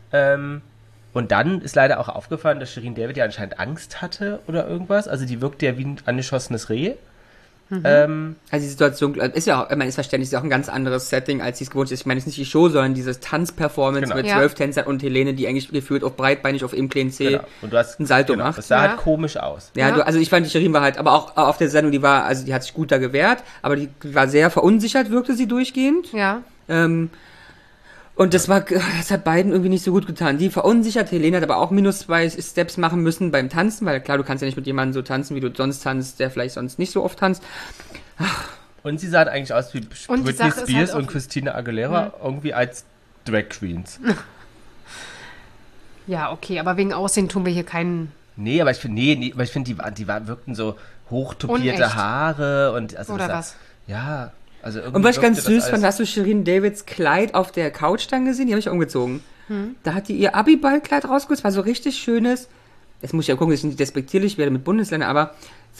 Und dann ist leider auch aufgefallen, dass Shirin David ja anscheinend Angst hatte oder irgendwas. Also die wirkte ja wie ein angeschossenes Reh. Also die Situation ist ja auch, ich meine, ist verständlich, ist ja auch ein ganz anderes Setting, als sie es gewohnt ist. Ich meine, es ist nicht die Show, sondern dieses Tanzperformance Genau. mit Ja. 12 Tänzern und Helene, die eigentlich gefühlt auf breitbeinig auf ihrem kleinen Zeh Und du hast ein Salto genau, macht. das sah Ja. halt komisch aus. Ja, Ja. also ich fand, die Shirin war halt, aber auch auf der Sendung, die hat sich gut da gewehrt, aber die war sehr verunsichert, wirkte sie durchgehend. Ja. Und das hat beiden irgendwie nicht so gut getan. Die verunsichert, Helene hat aber auch -2 Steps machen müssen beim Tanzen, weil klar, du kannst ja nicht mit jemandem so tanzen, wie du sonst tanzt, der vielleicht sonst nicht so oft tanzt. Und sie sahen eigentlich aus wie Und die Britney Sache ist Spears halt auch- und Christina Aguilera irgendwie als Drag Queens. Ja, okay, aber wegen Aussehen tun wir hier keinen... Nee, aber ich finde, die wirkten so hochtopierte Unecht. Haare und also Oder das was? Ja, also irgendwie Und was ich ganz wirkte das süß fand, alles- hast du Shirin Davids Kleid auf der Couch dann gesehen? Die habe ich umgezogen. Da hat die ihr Abiballkleid rausgeholt, es war so richtig schönes, jetzt muss ich ja gucken, dass ich nicht despektierlich werde mit Bundesländern, aber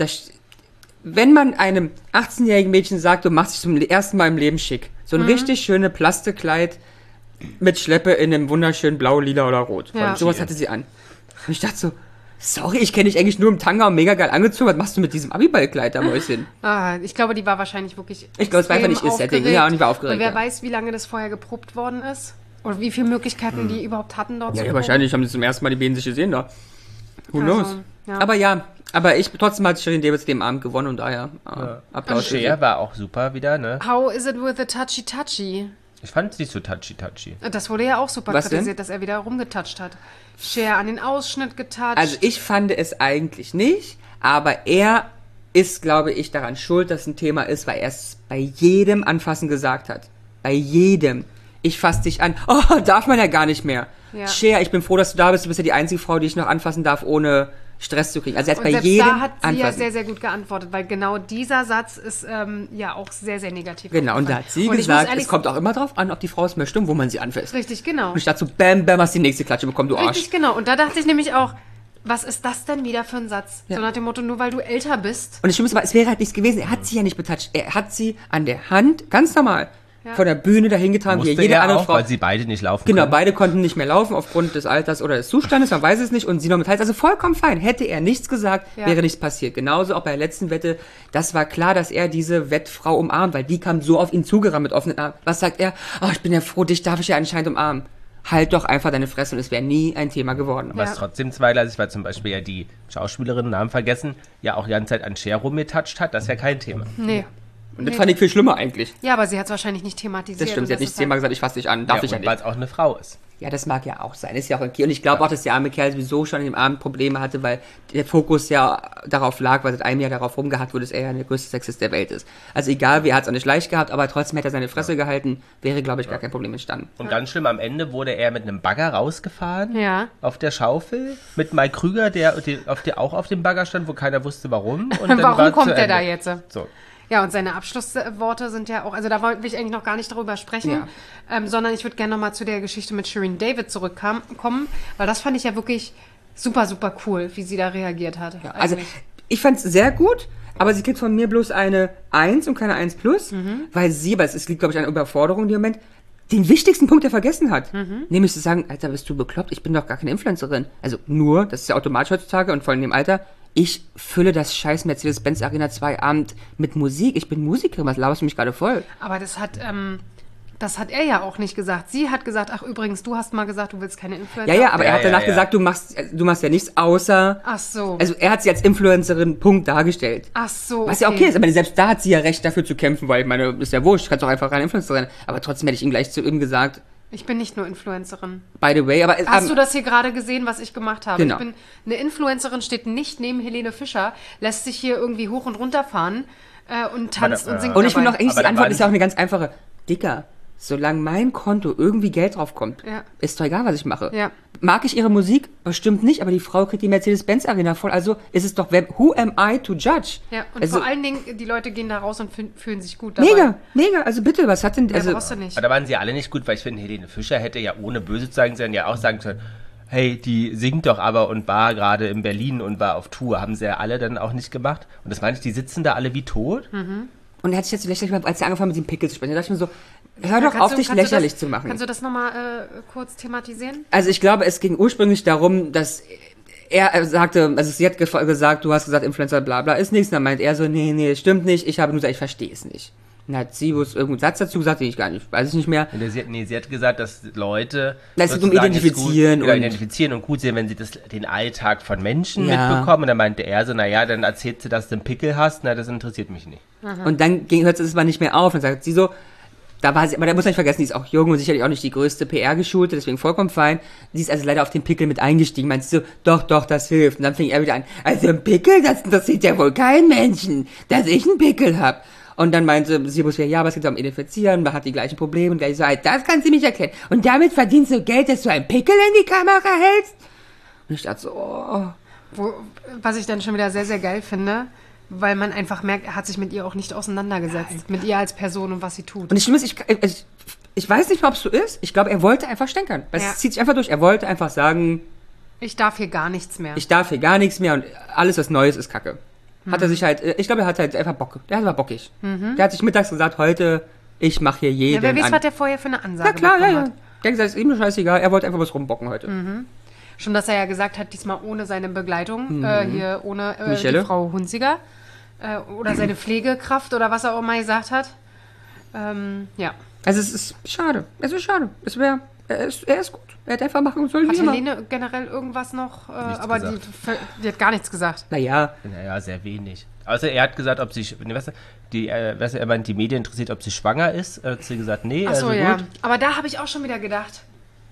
wenn man einem 18-jährigen Mädchen sagt, du machst dich zum ersten Mal im Leben schick, so ein richtig schönes Plastikkleid mit Schleppe in einem wunderschönen Blau, Lila oder Rot. Ja. Sowas hatte sie an. Und ich dachte so, sorry, ich kenne dich eigentlich nur im Tanga und mega geil angezogen, was machst du mit diesem Abiballkleid da, Mäuschen? Ich glaube, die war wahrscheinlich wirklich Ich glaube, es war einfach nicht ihr extrem Setting. Ja, und die war aufgeregt, Und wer ja. weiß, wie lange das vorher geprobt worden ist? Oder wie viele Möglichkeiten die überhaupt hatten dort zu Ja, proben. wahrscheinlich haben sie zum ersten Mal die beiden sich gesehen da. Who Also, knows? ja. Aber trotzdem hat Shirin Davids den Abend gewonnen und daher Applaus. für sie. Cher war auch super wieder, ne? How is it with the touchy-touchy? Ich fand sie nicht so touchy. Das wurde ja auch super Was denn? kritisiert, dass er wieder rumgetoucht hat. Cher an den Ausschnitt getoucht. Also ich fand es eigentlich nicht, aber er ist, glaube ich, daran schuld, dass es ein Thema ist, weil er es bei jedem Anfassen gesagt hat. Bei jedem. Ich fass dich an. Oh, darf man ja gar nicht mehr. Ja. Cher, ich bin froh, dass du da bist. Du bist ja die einzige Frau, die ich noch anfassen darf, ohne Stress zu kriegen. Also er hat Und bei selbst jedem da hat sie ja anfassen. sehr, sehr gut geantwortet, weil genau dieser Satz ist ja auch sehr, sehr negativ. Genau, und da aufgefallen. hat sie Und ich gesagt, muss ehrlich es kommt auch immer drauf an, ob die Frau es möchte und wo man sie anfasst. Richtig, genau. Und ich dachte so, bam, bam, hast die nächste Klatsche bekommen, du Arsch. Richtig, genau. Und da dachte ich nämlich auch, was ist das denn wieder für ein Satz? Ja. So nach dem Motto, nur weil du älter bist. Und das Schlimme ist aber, es wäre halt nichts gewesen. Er hat sie ja nicht betatscht. Er hat sie an der Hand, ganz normal, von der Bühne dahin getragen, wie Musste jede er andere auch, Frau. weil sie beide nicht laufen Genau, können. beide konnten nicht mehr laufen aufgrund des Alters oder des Zustandes, man weiß es nicht, und sie noch mit Hals, also vollkommen fein. Hätte er nichts gesagt, Ja. wäre nichts passiert. Genauso auch bei der letzten Wette, das war klar, dass er diese Wettfrau umarmt, weil die kam so auf ihn zugerannt mit offenen Armen. Was sagt er? Oh, ich bin ja froh, dich darf ich ja anscheinend umarmen. Halt doch einfach deine Fresse und es wäre nie ein Thema geworden. Was trotzdem zweigleisig war, zum Beispiel ja die Schauspielerin, Namen vergessen, ja auch die ganze Zeit an Cher rumgetatscht hat, das ist ja kein Thema. Nee. Und das fand ich viel schlimmer eigentlich. Ja, aber sie hat es wahrscheinlich nicht thematisiert. Das stimmt, sie hat nicht zehnmal gesagt, ich fasse dich an, darf ich ja nicht. Weil es auch eine Frau ist. Ja, das mag ja auch sein, ist ja auch okay. Und ich glaube auch, dass der arme Kerl sowieso schon in dem Abend Probleme hatte, weil der Fokus ja darauf lag, weil seit einem Jahr darauf rumgehackt wurde, dass er ja der größte Sexist der Welt ist. Also egal, er hat es auch nicht leicht gehabt, aber trotzdem hätte er seine Fresse gehalten, wäre, glaube ich, gar kein Problem entstanden. Und ganz schlimm, am Ende wurde er mit einem Bagger rausgefahren. Ja. Auf der Schaufel. Mit Mike Krüger, der auch auf dem Bagger stand, wo keiner wusste, warum. Und dann Warum kommt der da jetzt? So. Ja, und seine Abschlussworte sind ja auch, also da will ich eigentlich noch gar nicht darüber sprechen, sondern ich würde gerne nochmal zu der Geschichte mit Shireen David zurückkommen, weil das fand ich ja wirklich super, super cool, wie sie da reagiert hat. Ja, also ich fand es sehr gut, aber sie kriegt von mir bloß eine 1 und keine 1+, weil es liegt, glaube ich, an Überforderung in dem Moment, den wichtigsten Punkt vergessen hat. Nämlich zu sagen, Alter, bist du bekloppt? Ich bin doch gar keine Influencerin. Also nur, das ist ja automatisch heutzutage und vor allem im Alter, ich fülle das scheiß Mercedes-Benz Arena 2 Abend mit Musik. Ich bin Musikerin, was laberst du mich gerade voll? Aber das hat er ja auch nicht gesagt. Sie hat gesagt, ach übrigens, du hast mal gesagt, du willst keine Influencer. Ja, aber er hat danach gesagt, du machst ja nichts außer... Ach so. Also er hat sie als Influencerin, Punkt, dargestellt. Ach so, was ja okay ist, aber selbst da hat sie ja Recht dafür zu kämpfen, weil ich meine, ist ja wurscht, kannst doch einfach eine Influencerin. Aber trotzdem hätte ich ihm gleich zu ihm gesagt... Ich bin nicht nur Influencerin. By the way, aber... Hast du das hier gerade gesehen, was ich gemacht habe? Genau. Ich bin eine Influencerin, steht nicht neben Helene Fischer, lässt sich hier irgendwie hoch und runter fahren und tanzt und singt Und ich finde dabei. auch, eigentlich die Antwort ist ja auch eine ganz einfache. Dicker, solange mein Konto irgendwie Geld drauf kommt, ist doch egal, was ich mache. Ja. Mag ich ihre Musik? Bestimmt nicht, aber die Frau kriegt die Mercedes-Benz Arena voll. Also ist es doch, who am I to judge? Ja, und also, vor allen Dingen, die Leute gehen da raus und fühlen sich gut dabei. Mega. Also bitte, was hat denn... Mehr brauchst du nicht. Aber da waren sie alle nicht gut, weil ich finde, Helene Fischer hätte ja ohne böse zu sein, ja auch sagen können, hey, die singt doch aber und war gerade in Berlin und war auf Tour. Haben sie ja alle dann auch nicht gemacht. Und das meine ich, die sitzen da alle wie tot. Und er hat sich jetzt lächerlich gemacht, als er angefangen hat, mit dem Pickel zu sprechen. Da dachte ich mir so, hör doch auf, dich lächerlich zu machen. Kannst du das nochmal kurz thematisieren? Also ich glaube, es ging ursprünglich darum, dass er sagte, also sie hat gesagt, du hast gesagt, Influencer bla bla ist nichts. Und dann meint er so, nee, stimmt nicht. Ich habe nur gesagt, ich verstehe es nicht. Dann hat sie irgendeinen Satz dazu gesagt, den ich gar nicht, weiß ich nicht mehr. Sie hat gesagt, dass Leute das um identifizieren und gut sehen, wenn sie den Alltag von Menschen mitbekommen. Und dann meinte er so, naja, dann erzählt sie, dass du einen Pickel hast. Na, das interessiert mich nicht. Und dann hört es mal nicht mehr auf. Und sagt sie so, da war sie, aber da muss man nicht vergessen, die ist auch jung und sicherlich auch nicht die größte PR-Geschulte, deswegen vollkommen fein. Die ist also leider auf den Pickel mit eingestiegen. Meint sie so, doch, das hilft. Und dann fing er wieder an, also ein Pickel, das interessiert ja wohl keinen Menschen, dass ich einen Pickel hab. Und dann meinte sie, ja, aber es geht um Identifizieren, man hat die gleichen Probleme. Und gleich so, das kannst du mich erklären. Und damit verdienst du Geld, dass du einen Pickel in die Kamera hältst? Und ich dachte so, Was ich dann schon wieder sehr, sehr geil finde, weil man einfach merkt, er hat sich mit ihr auch nicht auseinandergesetzt. Mit ihr als Person und was sie tut. Und das Schlimme ist, ich weiß nicht mal, ob es so ist. Ich glaube, er wollte einfach stänkern. Weil es zieht sich einfach durch. Er wollte einfach sagen, ich darf hier gar nichts mehr. Und alles, was Neues, ist Kacke. Hat er sich halt, ich glaube, er hat halt einfach Bock. Der war bockig. Der hat sich mittags gesagt, heute, ich mache hier jeden wer weiß, was der vorher für eine Ansage bekommen hat. hat. Der hat gesagt, ist ihm nur scheißegal, er wollte einfach was rumbocken heute. Schon, dass er ja gesagt hat, diesmal ohne seine Begleitung, hier ohne Michelle? Die Frau Hunziger oder seine Pflegekraft oder was er auch mal gesagt hat. Ja. Also es ist schade. Es ist schade. Er ist gut. Er hätte einfach machen sollen. Hat Helene generell irgendwas noch, aber die hat gar nichts gesagt. Naja, sehr wenig. Also er hat gesagt, ob sie, er meint, die Medien interessiert, ob sie schwanger ist. Hat sie gesagt, nee, Ach so, also ja. gut. Aber da habe ich auch schon wieder gedacht,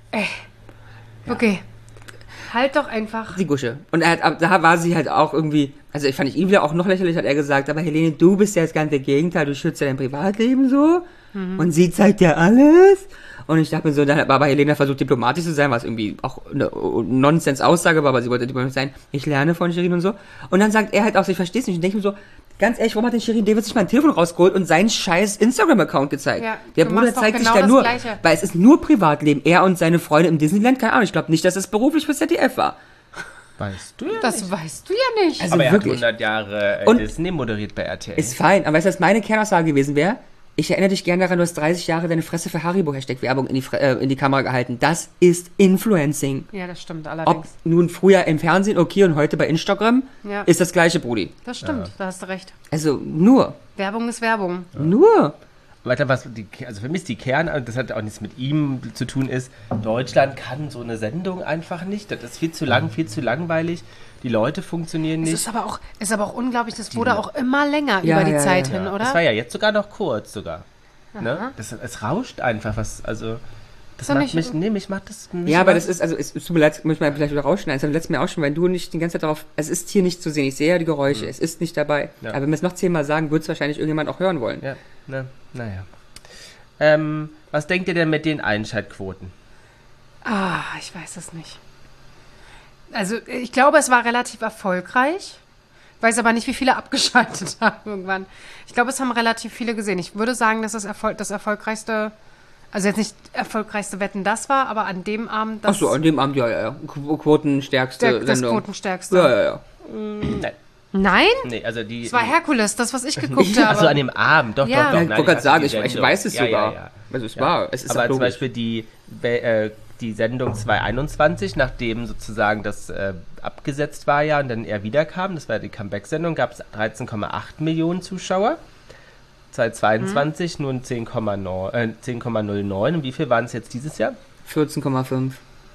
okay, halt doch einfach. Die Gusche. Und da war sie halt auch irgendwie, also ich fand ihn wieder auch noch lächerlich, hat er gesagt, aber Helene, du bist ja das ganze Gegenteil, du schützt ja dein Privatleben so und sie zeigt ja alles. Und ich dachte mir so, dann war aber Helena versucht, diplomatisch zu sein, was irgendwie auch eine Nonsens-Aussage war, aber sie wollte diplomatisch sein. Ich lerne von Shirin und so. Und dann sagt er halt auch, ich verstehe es nicht. Und denke mir so, ganz ehrlich, warum hat denn Shirin David sich mal ein Telefon rausgeholt und seinen scheiß Instagram-Account gezeigt? Ja, der Bruder zeigt sich da nur, weil es ist nur Privatleben. Er und seine Freunde im Disneyland, keine Ahnung, ich glaube nicht, dass es beruflich für ZDF war. Weißt du ja Das nicht. Weißt du ja nicht. Also aber er wirklich. hat 100 Jahre Disney moderiert bei RTL. Ist fein, aber weißt du, was meine Kernaussage gewesen wäre? Ich erinnere dich gerne daran, du hast 30 Jahre deine Fresse für Haribo-Hashtag-Werbung in die Kamera gehalten. Das ist Influencing. Ja, das stimmt allerdings. Ob nun früher im Fernsehen okay und heute bei Instagram, ist das gleiche, Brudi. Das stimmt, da hast du recht. Also nur. Werbung ist Werbung. Ja. Nur. Weiter, also für mich ist die Kern, das hat auch nichts mit ihm zu tun, ist, Deutschland kann so eine Sendung einfach nicht. Das ist viel zu lang, viel zu langweilig. die Leute funktionieren Es nicht. ist aber auch unglaublich, das wurde auch immer länger Ja, über die ja, Zeit ja. hin, oder? Das war ja jetzt sogar noch kurz sogar. Ne? Es rauscht einfach was, also das Ist doch macht nicht- mich macht das... Ja, aber das ist, also es tut mir leid, muss man vielleicht wieder rausschneiden. Das letztes Mal auch schon, weil du nicht die ganze Zeit darauf, es ist hier nicht zu sehen. Ich sehe ja die Geräusche, es ist nicht dabei. Ja. Aber wenn wir es noch 10-mal sagen, wird es wahrscheinlich irgendjemand auch hören wollen. Ja, ne, naja. Was denkt ihr denn mit den Einschaltquoten? Ich weiß es nicht. Also, ich glaube, es war relativ erfolgreich. Weiß aber nicht, wie viele abgeschaltet haben irgendwann. Ich glaube, es haben relativ viele gesehen. Ich würde sagen, dass das erfolgreichste, also jetzt nicht erfolgreichste Wetten, das war, aber an dem Abend Ach so, an dem Abend, ja. Quotenstärkste das Sendung. Quotenstärkste. Ja. Nein. Nein? Nee, also die... Es war Herkules, das, was ich geguckt habe. Also an dem Abend, doch, Ja. doch, Ja, doch. ich Nein, wollte gerade also sagen, die ich Sendung. weiß es Ja, sogar. ja. Also es Ja. war, es ist Aber auch zum logisch. Beispiel die Sendung 2021, nachdem sozusagen das abgesetzt war ja und dann er wiederkam, das war die Comeback-Sendung, gab es 13,8 Millionen Zuschauer. 2022 nun 10,09. Und wie viel waren es jetzt dieses Jahr? 14,5.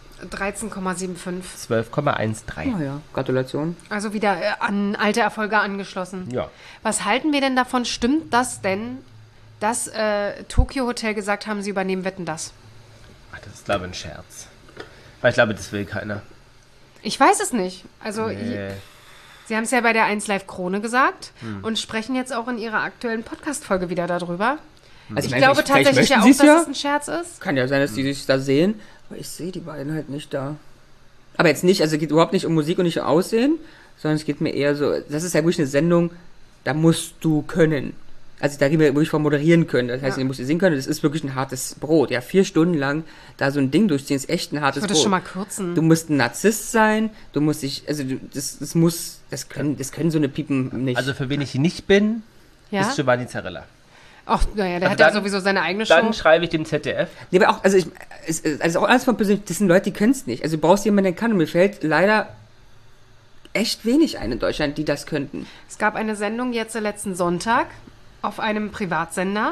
13,75. 12,13. Oh ja, Gratulation. Also wieder an alte Erfolge angeschlossen. Ja. Was halten wir denn davon? Stimmt das denn, dass Tokyo Hotel gesagt haben, sie übernehmen Wetten, das? Ach, das ist, glaube ich, ein Scherz. Weil ich glaube, das will keiner. Ich weiß es nicht. Also, Nee. Sie haben es ja bei der 1 Live Krone gesagt und sprechen jetzt auch in ihrer aktuellen Podcast-Folge wieder darüber. Also Ich glaube vielleicht tatsächlich ja möchten auch, sie's dass es ein Scherz ist. Kann ja sein, dass die sich da sehen, aber ich sehe die beiden halt nicht da. Aber jetzt nicht, also es geht überhaupt nicht um Musik und nicht um Aussehen, sondern es geht mir eher so, das ist ja wirklich eine Sendung, da musst du können. Also da reden wir wirklich von moderieren können. Das heißt, Ja. du musst singen können, das ist wirklich ein hartes Brot. Ja, 4 Stunden lang da so ein Ding durchziehen, ist echt ein hartes Ich würde Brot. es schon mal kürzen. Du musst ein Narzisst sein, du musst dich, also das können so eine Piepen nicht. Also für wen ich nicht bin, Ja? ist Giovanni Zarella. Ach, naja, der Also hat ja dann- sowieso seine eigene Show. Dann schreibe ich dem ZDF. Nee, aber auch, also also auch alles von persönlich, das sind Leute, die können es nicht. Also du brauchst jemanden, der kann. Und mir fällt leider echt wenig ein in Deutschland, die das könnten. Es gab eine Sendung jetzt letzten Sonntag auf einem Privatsender.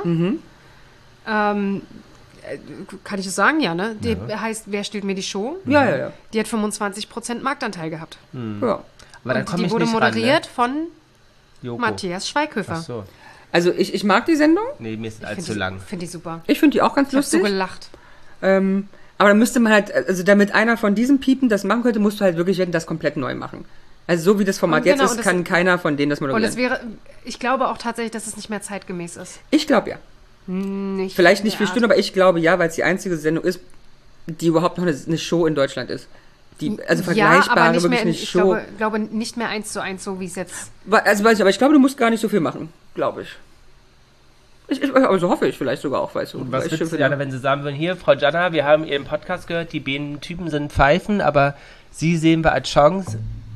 Kann ich es sagen? Ja, ne? Die heißt Wer stiehlt mir die Show? Ja. Die hat 25% Marktanteil gehabt. Ja. Aber dann Und komme die ich wurde nicht moderiert ran, von ne? Joko. Matthias Schweighöfer. Ach so. Also ich mag die Sendung. Nee, mir ist Find allzu ich- lang. Finde ich super. Ich finde die auch ganz Ich habe so lustig. gelacht. Aber dann müsste man halt, also damit einer von diesen Piepen das machen könnte, musst du halt wirklich das komplett neu machen. Also so wie das Format Und jetzt genau, ist, und das- kann keiner von denen das Und moderieren. es wäre, ich glaube auch tatsächlich, dass es nicht mehr zeitgemäß ist. Ich glaube ja. Nicht Vielleicht nicht in 4 der Stunden, aber ich glaube ja, weil es die einzige Sendung ist, die überhaupt noch eine Show in Deutschland ist. Die, also Art. Ja, vergleichbare, aber nicht wirklich mehr, eine ich Show. glaube nicht mehr 1:1, so wie es jetzt. Also weiß ich, aber ich glaube, du musst gar nicht so viel machen, glaube ich. Aber so hoffe ich vielleicht sogar auch, weißt du. Was Weil ich würdest du, finde- Jana, wenn sie sagen würden, hier, Frau Jana, wir haben Ihren Podcast gehört, die beiden Typen sind Pfeifen, aber Sie sehen wir als Chance,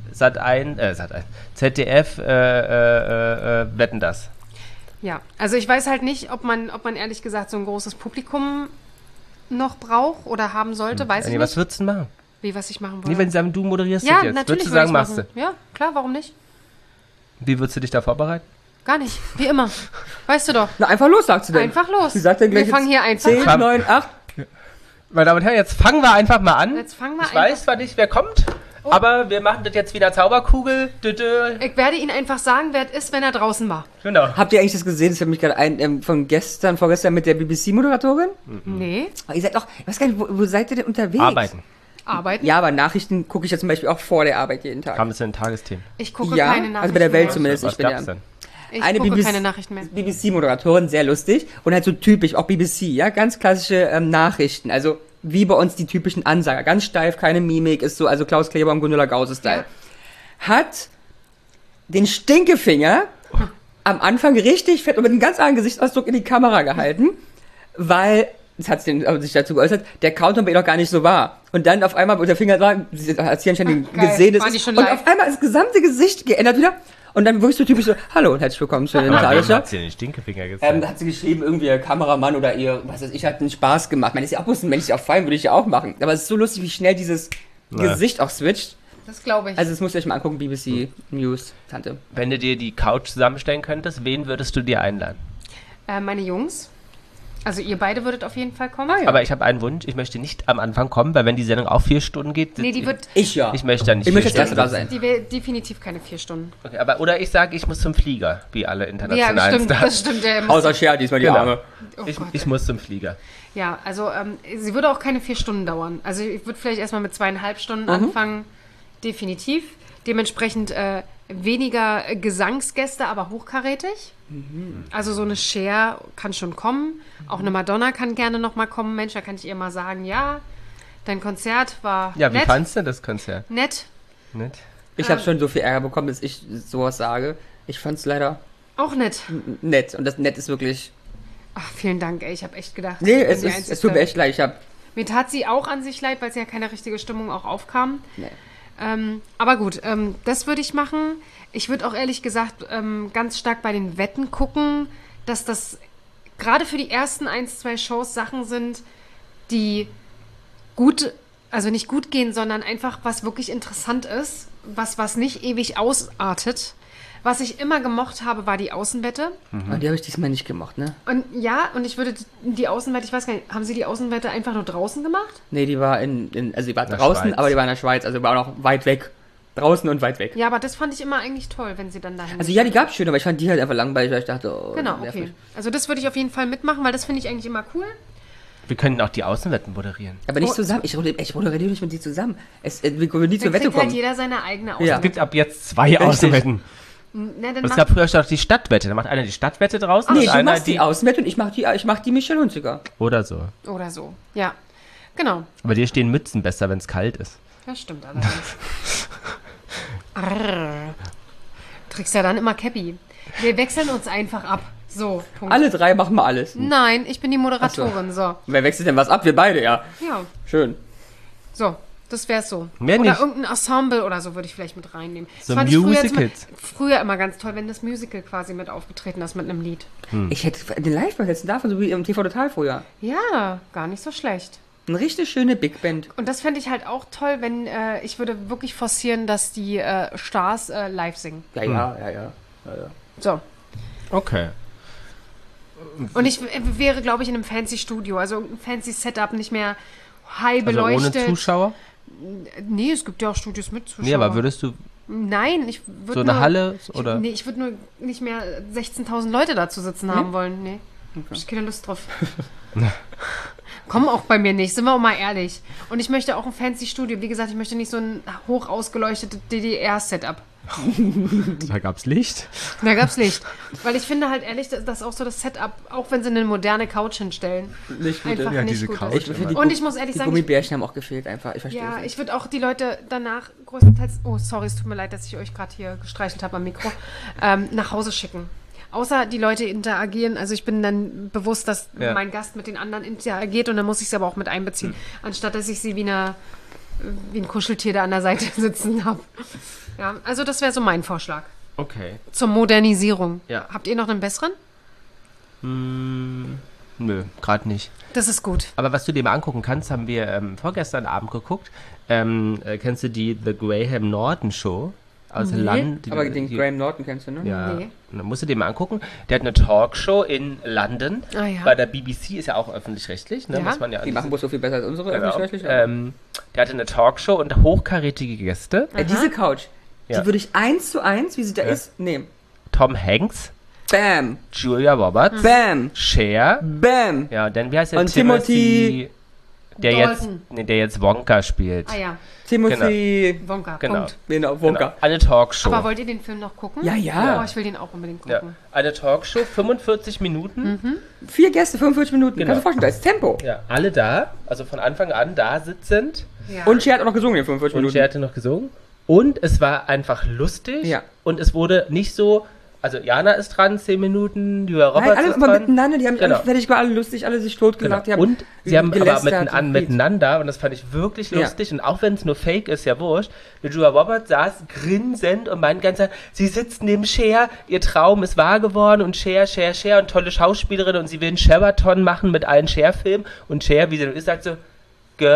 ZDF, wetten das. Ja, also ich weiß halt nicht, ob man ehrlich gesagt so ein großes Publikum noch braucht oder haben sollte, weiß ich Nee, nicht. was würdest du denn machen? Wie, was ich machen Nee, würde. wenn sie sagen, du moderierst Ja, das jetzt, natürlich würdest du würde sagen, ich's machst du. machen. Ja, klar, warum nicht? Wie würdest du dich da vorbereiten? Gar nicht, wie immer. Weißt du doch. Na, einfach los, sagt sie denn. Einfach los. Sie sagt dann gleich Wir fangen hier einfach 10, an. 9, 8. Meine Damen und Herren, jetzt fangen wir einfach mal an. Jetzt fangen wir ich einfach- Oh. weiß zwar nicht, wer kommt, aber wir machen das jetzt wieder Zauberkugel. Ich werde Ihnen einfach sagen, wer es ist, wenn er draußen war. Genau. Habt ihr eigentlich das gesehen? Das hat mich gerade vorgestern mit der BBC-Moderatorin. Nee, Ihr seid auch, ich weiß gar nicht, wo seid ihr denn unterwegs? Arbeiten. arbeiten. Ja, aber Nachrichten gucke ich ja zum Beispiel auch vor der Arbeit jeden Tag. Kam das in den Tagesthemen? Ich gucke Ja, keine Nachrichten also bei der Welt mehr. zumindest. Was Ich bin gab's ja- denn? Ich Eine gucke BBC keine Nachrichten mehr. BBC-Moderatorin, sehr lustig. Und halt so typisch, auch BBC, ja, ganz klassische Nachrichten. Also wie bei uns die typischen Ansager. Ganz steif, keine Mimik, ist so, also Klaus Kleber und Gundula Gause-Style. Hat den Stinkefinger am Anfang richtig fett und mit einem ganz anderen Gesichtsausdruck in die Kamera gehalten, weil, das hat sich dazu geäußert, der Countdown bei ihr noch gar nicht so war. Und dann auf einmal, wo der Finger war, hat sie anscheinend Geil. gesehen, das Waren die ist, schon und live? auf einmal ist das gesamte Gesicht geändert wieder. Und dann wirklich so typisch so, hallo und herzlich willkommen zu den Tagesschau. hat sie den Stinkefinger gezeigt? Da hat sie geschrieben, irgendwie ihr Kameramann oder ihr, was weiß ich, hat einen Spaß gemacht. Man ist ja auch bloß ein Mensch, auch feiern, würde ich ja auch machen. Aber es ist so lustig, wie schnell dieses Gesicht auch switcht. Das glaube ich. Also das müsst ihr euch mal angucken, BBC News, Tante. Wenn du dir die Couch zusammenstellen könntest, wen würdest du dir einladen? Meine Jungs. Also ihr beide würdet auf jeden Fall kommen. Aber ich habe einen Wunsch, ich möchte nicht am Anfang kommen, weil wenn die Sendung auch 4 Stunden geht, Nee, die wird Ich ja. ich möchte da nicht Ich 4 möchte als Stunden Erster da sein. die wäre definitiv keine 4 Stunden. Okay, oder ich sage, ich muss zum Flieger, wie alle Ja, internationalen stimmt, Stars. das stimmt. Der muss, Außer Cher, diesmal die Genau. Arme. oh Ich, Gott, ich muss zum Flieger. ja, also sie würde auch keine 4 Stunden dauern. Also ich würde vielleicht erstmal mit 2,5 Stunden anfangen. Definitiv. Dementsprechend weniger Gesangsgäste, aber hochkarätig. Also so eine Cher kann schon kommen. Auch eine Madonna kann gerne noch mal kommen. Mensch, da kann ich ihr mal sagen, ja, dein Konzert war Ja, wie nett. fandst du das Konzert? Nett. Nett? Ich habe schon so viel Ärger bekommen, dass ich sowas sage. Ich fand's leider Auch nett. nett. Und das nett ist wirklich... Ach, vielen Dank, ey. Ich habe echt gedacht, Nee, ich bin es die tut Einzige. mir echt leid. Ich hab... Mir tat sie auch an sich leid, weil sie ja keine richtige Stimmung auch aufkam. Nee. Aber gut, das würde ich machen. Ich würde auch ehrlich gesagt ganz stark bei den Wetten gucken, dass das gerade für die ersten 1, 2 Shows Sachen sind, die gut, also nicht gut gehen, sondern einfach was wirklich interessant ist, was nicht ewig ausartet. Was ich immer gemocht habe, war die Außenwette. Und die habe ich diesmal nicht gemacht, ne? Und ja, und ich würde die Außenwette, ich weiß gar nicht, haben Sie die Außenwette einfach nur draußen gemacht? Nee, die war also die war der draußen, Schweiz. aber die war in der Schweiz. Also die war auch noch weit weg. Draußen und weit weg. Ja, aber das fand ich immer eigentlich toll, wenn sie dann dahin. Also ja, die gab's schön, aber ich fand die halt einfach langweilig, weil ich dachte, oh, Genau, nervig. okay. Also das würde ich auf jeden Fall mitmachen, weil das finde ich eigentlich immer cool. Wir können auch die Außenwetten moderieren. Aber nicht Oh. zusammen. Ich moderiere nicht mit die zusammen. Wir können nie zur Dann Wette kriegt halt kommen. jeder seine eigene Ja. Es Außenwette. gibt ab jetzt 2 Außenwetten. Na, dann Es mach, gab früher schon noch die Stadtwette. Da macht einer die Stadtwette draußen Nee, und du einer machst die Außenwette und ich mach die Michelle Hunziker. Oder so. oder so. Ja, genau. Aber dir stehen Mützen besser, wenn es kalt ist. Das stimmt allerdings. Arrrr. Trägst ja dann immer Cappy. Wir wechseln uns einfach ab. So, Punkt. Alle 3 machen wir alles. Nein, ich bin die Moderatorin. So, Wer wechselt denn was ab? Wir beide, ja. ja. Schön. So, das wär's so. Mehr oder nicht. irgendein Ensemble oder so würde ich vielleicht mit reinnehmen. So Das fand ich Musicals. früher immer ganz toll, wenn das Musical quasi mit aufgetreten ist mit einem Lied. Ich hätte den Live-Band jetzt davon, so wie im TV Total früher. Ja, gar nicht so schlecht. Eine richtig schöne Big Band. Und das fände ich halt auch toll, wenn ich würde wirklich forcieren, dass die Stars live singen. Ja. So. Okay. Und ich wäre, glaube ich, in einem fancy Studio, also ein fancy Setup, nicht mehr high Also ohne beleuchtet. Zuschauer? Nee, es gibt ja auch Studios mit Zuschauern. Nee, aber würdest du Nein, ich würde so eine Halle oder? Nee, ich würde nur nicht mehr 16.000 Leute dazu sitzen haben wollen. Nee, hab ich keine Lust drauf. Kommen auch bei mir nicht, sind wir auch mal ehrlich. Und ich möchte auch ein fancy Studio. Wie gesagt, ich möchte nicht so ein hoch ausgeleuchtetes DDR-Setup. Da gab's Licht. Da gab's Licht. Weil ich finde halt ehrlich, dass auch so das Setup, auch wenn sie eine moderne Couch hinstellen, Nicht gut. einfach Ja, nicht diese gut Couch ist. immer. Und ich muss ehrlich Die sagen, Gummibärchen haben auch gefehlt einfach. Ich verstehe ja, es nicht. ich würde auch die Leute danach größtenteils, oh sorry, es tut mir leid, dass ich euch gerade hier gestreichelt habe am Mikro, nach Hause schicken. Außer die Leute interagieren, also ich bin dann bewusst, dass Ja. mein Gast mit den anderen interagiert und dann muss ich sie aber auch mit einbeziehen, anstatt dass ich sie wie ein Kuscheltier da an der Seite sitzen habe. Ja, also das wäre so mein Vorschlag. Okay. Zur Modernisierung. Ja. Habt ihr noch einen besseren? Nö, gerade nicht. Das ist gut. Aber was du dir mal angucken kannst, haben wir vorgestern Abend geguckt. Kennst du die The Graham Norton Show? Aus Nee. London. Aber den Graham Norton kennst du, ne? Ja, Nee. und dann musst du dir mal angucken. Der hat eine Talkshow in London. Ah, ja. Bei der BBC ist ja auch öffentlich-rechtlich. Ne? Ja. Muss man ja Die machen bloß so viel besser als unsere genau. öffentlich-rechtlich, aber- Der hatte eine Talkshow und hochkarätige Gäste. Diese Couch, Ja. die würde ich 1:1, wie sie da ist, nehmen. Tom Hanks, Bam, Julia Roberts, bam, Cher. bam. Ja, dann wie heißt der? Und Timothy der Dalton. der jetzt Wonka spielt. Ah ja, Timothy, Wonka, Genau. Punkt. genau, Wonka. Genau. Eine Talkshow. Aber wollt ihr den Film noch gucken? Ja, ja. Oh, ich will den auch unbedingt Ja, gucken. eine Talkshow, 45 Minuten. 4 Gäste, 45 Minuten. Genau. Kannst du dir vorstellen, da ist Tempo. Ja, alle da, also von Anfang an da sitzend. Ja. Und Cher hat auch noch gesungen in 45 Und Minuten. Cher hatte noch gesungen. Und es war einfach lustig. Ja. Und es wurde nicht so, also Jana ist dran, 10 Minuten, Julia Roberts Nein, alle ist immer dran. miteinander, die haben Genau. alle fertig, war alle lustig, alle sich totgelacht. Genau. Die Und sie haben aber gelästert und miteinander, und das fand ich wirklich Ja. lustig, und auch wenn es nur fake ist, ja wurscht, die Julia Roberts saß grinsend und meinte ganz, sie sitzt neben Cher, ihr Traum ist wahr geworden, und Cher und tolle Schauspielerin, und sie will einen Sheraton machen mit allen Cher-Filmen, und Cher, wie sie dann ist, sagt so, Girl,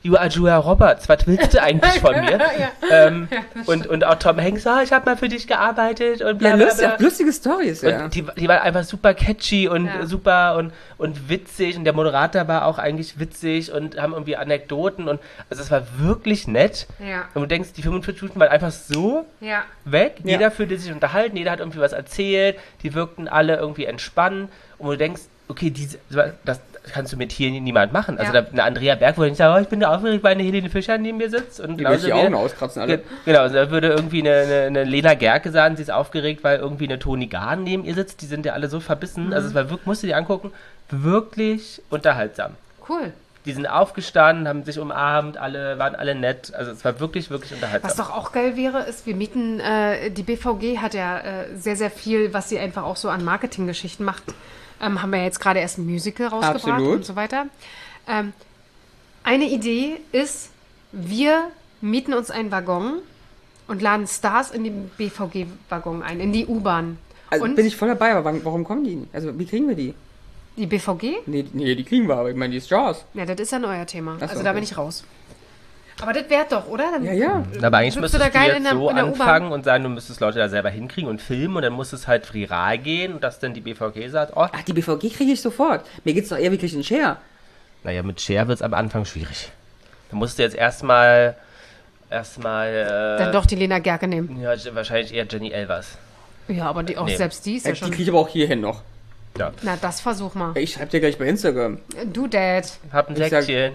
you are Julia Roberts, was willst du eigentlich von mir? Und auch Tom Hanks, ich habe mal für dich gearbeitet und bla bla bla. Lustige Storys, ja. Und die waren einfach super catchy und super und witzig und der Moderator war auch eigentlich witzig und haben irgendwie Anekdoten und also es war wirklich nett. Ja. Und du denkst, die 45 Minuten waren einfach so weg. Ja. Jeder fühlte sich unterhalten, jeder hat irgendwie was erzählt, die wirkten alle irgendwie entspannt und du denkst, okay, das kannst du mit hier niemand machen. Also eine Andrea Berg würde nicht sagen, ich bin da aufgeregt, weil eine Helene Fischer neben mir sitzt. Und Die will die Augen auskratzen alle. Genau, also da würde irgendwie eine Lena Gerke sagen, sie ist aufgeregt, weil irgendwie eine Toni Gahn neben ihr sitzt. Die sind ja alle so verbissen. Also es war wirklich, musst du dir angucken, wirklich unterhaltsam. Cool. Die sind aufgestanden, haben sich umarmt, waren alle nett. Also es war wirklich, wirklich unterhaltsam. Was doch auch geil wäre, ist, wir mieten, die BVG hat ja sehr, sehr viel, was sie einfach auch so an Marketinggeschichten macht. Haben wir jetzt gerade erst ein Musical rausgebracht Absolut. und so weiter. Eine Idee ist, wir mieten uns einen Waggon und laden Stars in den BVG-Waggon ein, in die U-Bahn. Also Und bin ich voll dabei, aber warum kommen die? Also wie kriegen wir die? die BVG? Nee, die kriegen wir, aber ich meine, die ist Jaws. Ja, das ist ja ein euer Thema. Ach so, Also da okay. bin ich raus. Aber das wäre doch, oder? Dann Ja. Aber eigentlich sitzt du müsstest da du geil jetzt in der so U-Bahn? anfangen und sagen, du müsstest Leute da selber hinkriegen und filmen und dann muss es halt viral gehen und dass dann die BVG sagt, oh, Ach, die BVG kriege ich sofort. Mir geht's doch eher wirklich einen Share. naja, mit Cher wird es am Anfang schwierig. Da musst du jetzt erstmal dann doch die Lena Gerke nehmen. ja, wahrscheinlich eher Jenny Elvers. Ja, aber die auch Nee. selbst die ist Die ja schon. kriege ich aber auch hierhin noch. Ja. Na, das versuch mal. Ich schreibe dir gleich bei Instagram. Du, Dad. Hab ein Ich sag, Säckchen.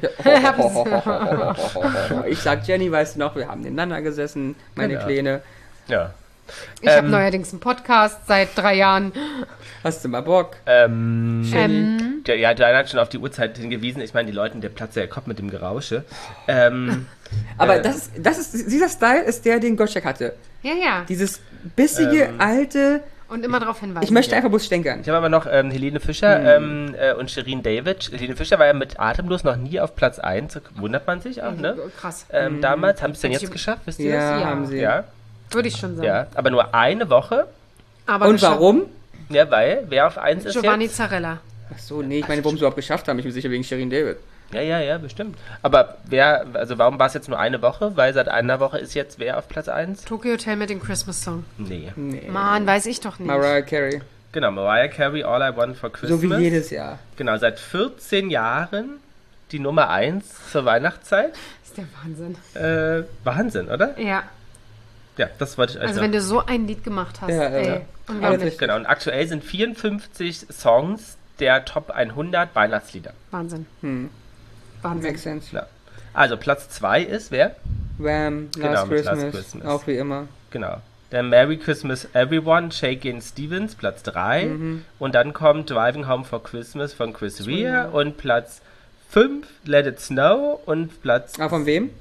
ich sag Jenny, weißt du noch, wir haben nebeneinander gesessen, meine Genau. Kleine. Ja. Ich habe neuerdings einen Podcast seit 3 Jahren. Hast du mal Bock? Ja, der hat schon auf die Uhrzeit hingewiesen. Ich meine, die Leute, der platzt ja der Kopf mit dem Gerausche. Aber dieser Style ist der, den Gottschalk hatte. Ja. Dieses bissige, alte, Und immer darauf hinweisen. ich möchte einfach bloß stänkern. Ich habe aber noch Helene Fischer und Shirin David. Helene Fischer war ja mit Atemlos noch nie auf Platz 1. Wundert man sich auch, ne? Krass. Damals. Haben sie es denn Hätte jetzt ich- geschafft? Wisst ihr Ja, Ja. haben sie. das? Ja. Würde ich schon sagen. Ja. Aber nur eine Woche. Aber Und warum? Ja, weil, wer auf 1 ist Giovanni jetzt? Zarella. Ach so, nee, ich meine, warum sie überhaupt geschafft haben. Ich bin sicher wegen Shirin David. Ja, bestimmt. Aber warum war es jetzt nur eine Woche? Weil seit einer Woche ist jetzt wer auf Platz 1? Tokyo Hotel mit dem Christmas Song. Nee. Mann, weiß ich doch nicht. Mariah Carey. Genau, Mariah Carey, All I Want for Christmas. So wie jedes Jahr. Genau, seit 14 Jahren die Nummer 1 zur Weihnachtszeit. Das ist der Wahnsinn. Wahnsinn, oder? Ja. Ja, das wollte ich euch Also noch. wenn du so ein Lied gemacht hast, Ja, ey. ja. Unglaublich. Genau, und aktuell sind 54 Songs der Top 100 Weihnachtslieder. Wahnsinn. Makes Wahnsinn. sense. Ja. Also Platz 2 ist wer? Wham, Genau, Last mit Last Christmas. Christmas. Auch wie immer. Genau. Der Merry Christmas Everyone, Shakin' Stevens, Platz 3. Und dann kommt Driving Home for Christmas von Chris Rea. Und Platz 5, Let It Snow. Und Platz Ah, von wem?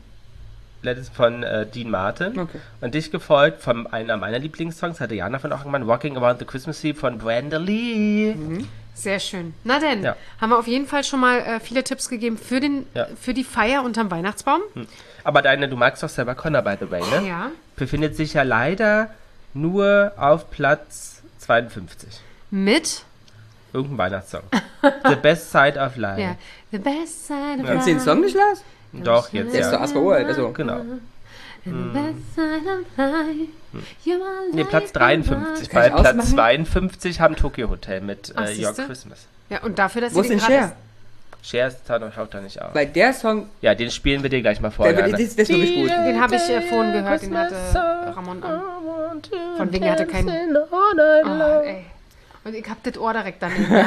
von Dean Martin. Okay. Und dich gefolgt von einer meiner Lieblingssongs, hatte Jana von auch irgendwann, Walking Around the Christmas Tree von Brenda Lee. Sehr schön. Na denn, Ja. haben wir auf jeden Fall schon mal viele Tipps gegeben für die Feier unterm Weihnachtsbaum. Aber du magst doch Sarah Connor, by the way, ne? Ja. Befindet sich ja leider nur auf Platz 52. Mit, Irgendein Weihnachtssong. The Best Side of Life. ja, The Best Side of Kennst du den Song nicht, Lars? Doch, jetzt Der ist doch ja. Asker Old, also. Genau. The best side of life. You are Nee, life Platz 53. Kann Bei ich Platz ausmachen? 52 haben Tokyo Hotel mit Ach, Your siehste? Christmas. Ja, und dafür, dass Wo sie ist den denn gerade Cher? Cher ist schaut da nicht auf. Weil der Song, Ja, den spielen wir dir gleich mal vor. der Jana. ist wirklich gut. Den habe ich vorhin gehört, den hatte Ramon an. Von wegen, er hatte keinen... Oh, ey. Und ich hab das Ohr direkt daneben. So,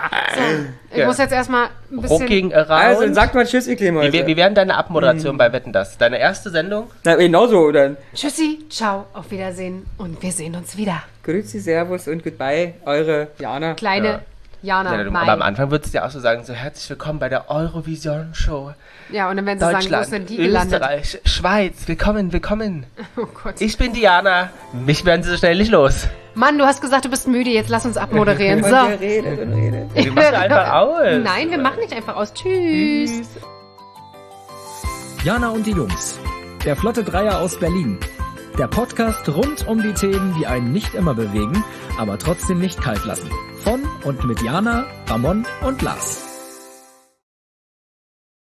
ich Ja. muss jetzt erstmal ein bisschen... Rocking Around. Also, dann sag mal Tschüss, ihr Kleinen wie wäre deine Abmoderation bei Wetten, das? Deine erste Sendung? Na, genauso, dann. Tschüssi, ciao, auf Wiedersehen und wir sehen uns wieder. Grüezi, Servus und Goodbye, eure Jana. Kleine Jana, Ja, aber Mai. am Anfang würdest du ja auch so sagen, so herzlich willkommen bei der Eurovision Show. Ja, und dann werden sie sagen, wo Deutschland, ist denn die gelandet? Österreich, Schweiz, willkommen. Oh Gott. Ich bin Diana, mich werden sie so schnell nicht los. Mann, du hast gesagt, du bist müde, jetzt lass uns abmoderieren. Und So. ihr redet und redet. Wir machen einfach aus. Nein, wir machen nicht einfach aus. Tschüss. Jana und die Jungs. Der Flotte Dreier aus Berlin. Der Podcast rund um die Themen, die einen nicht immer bewegen, aber trotzdem nicht kalt lassen. Von und mit Jana, Ramon und Lars.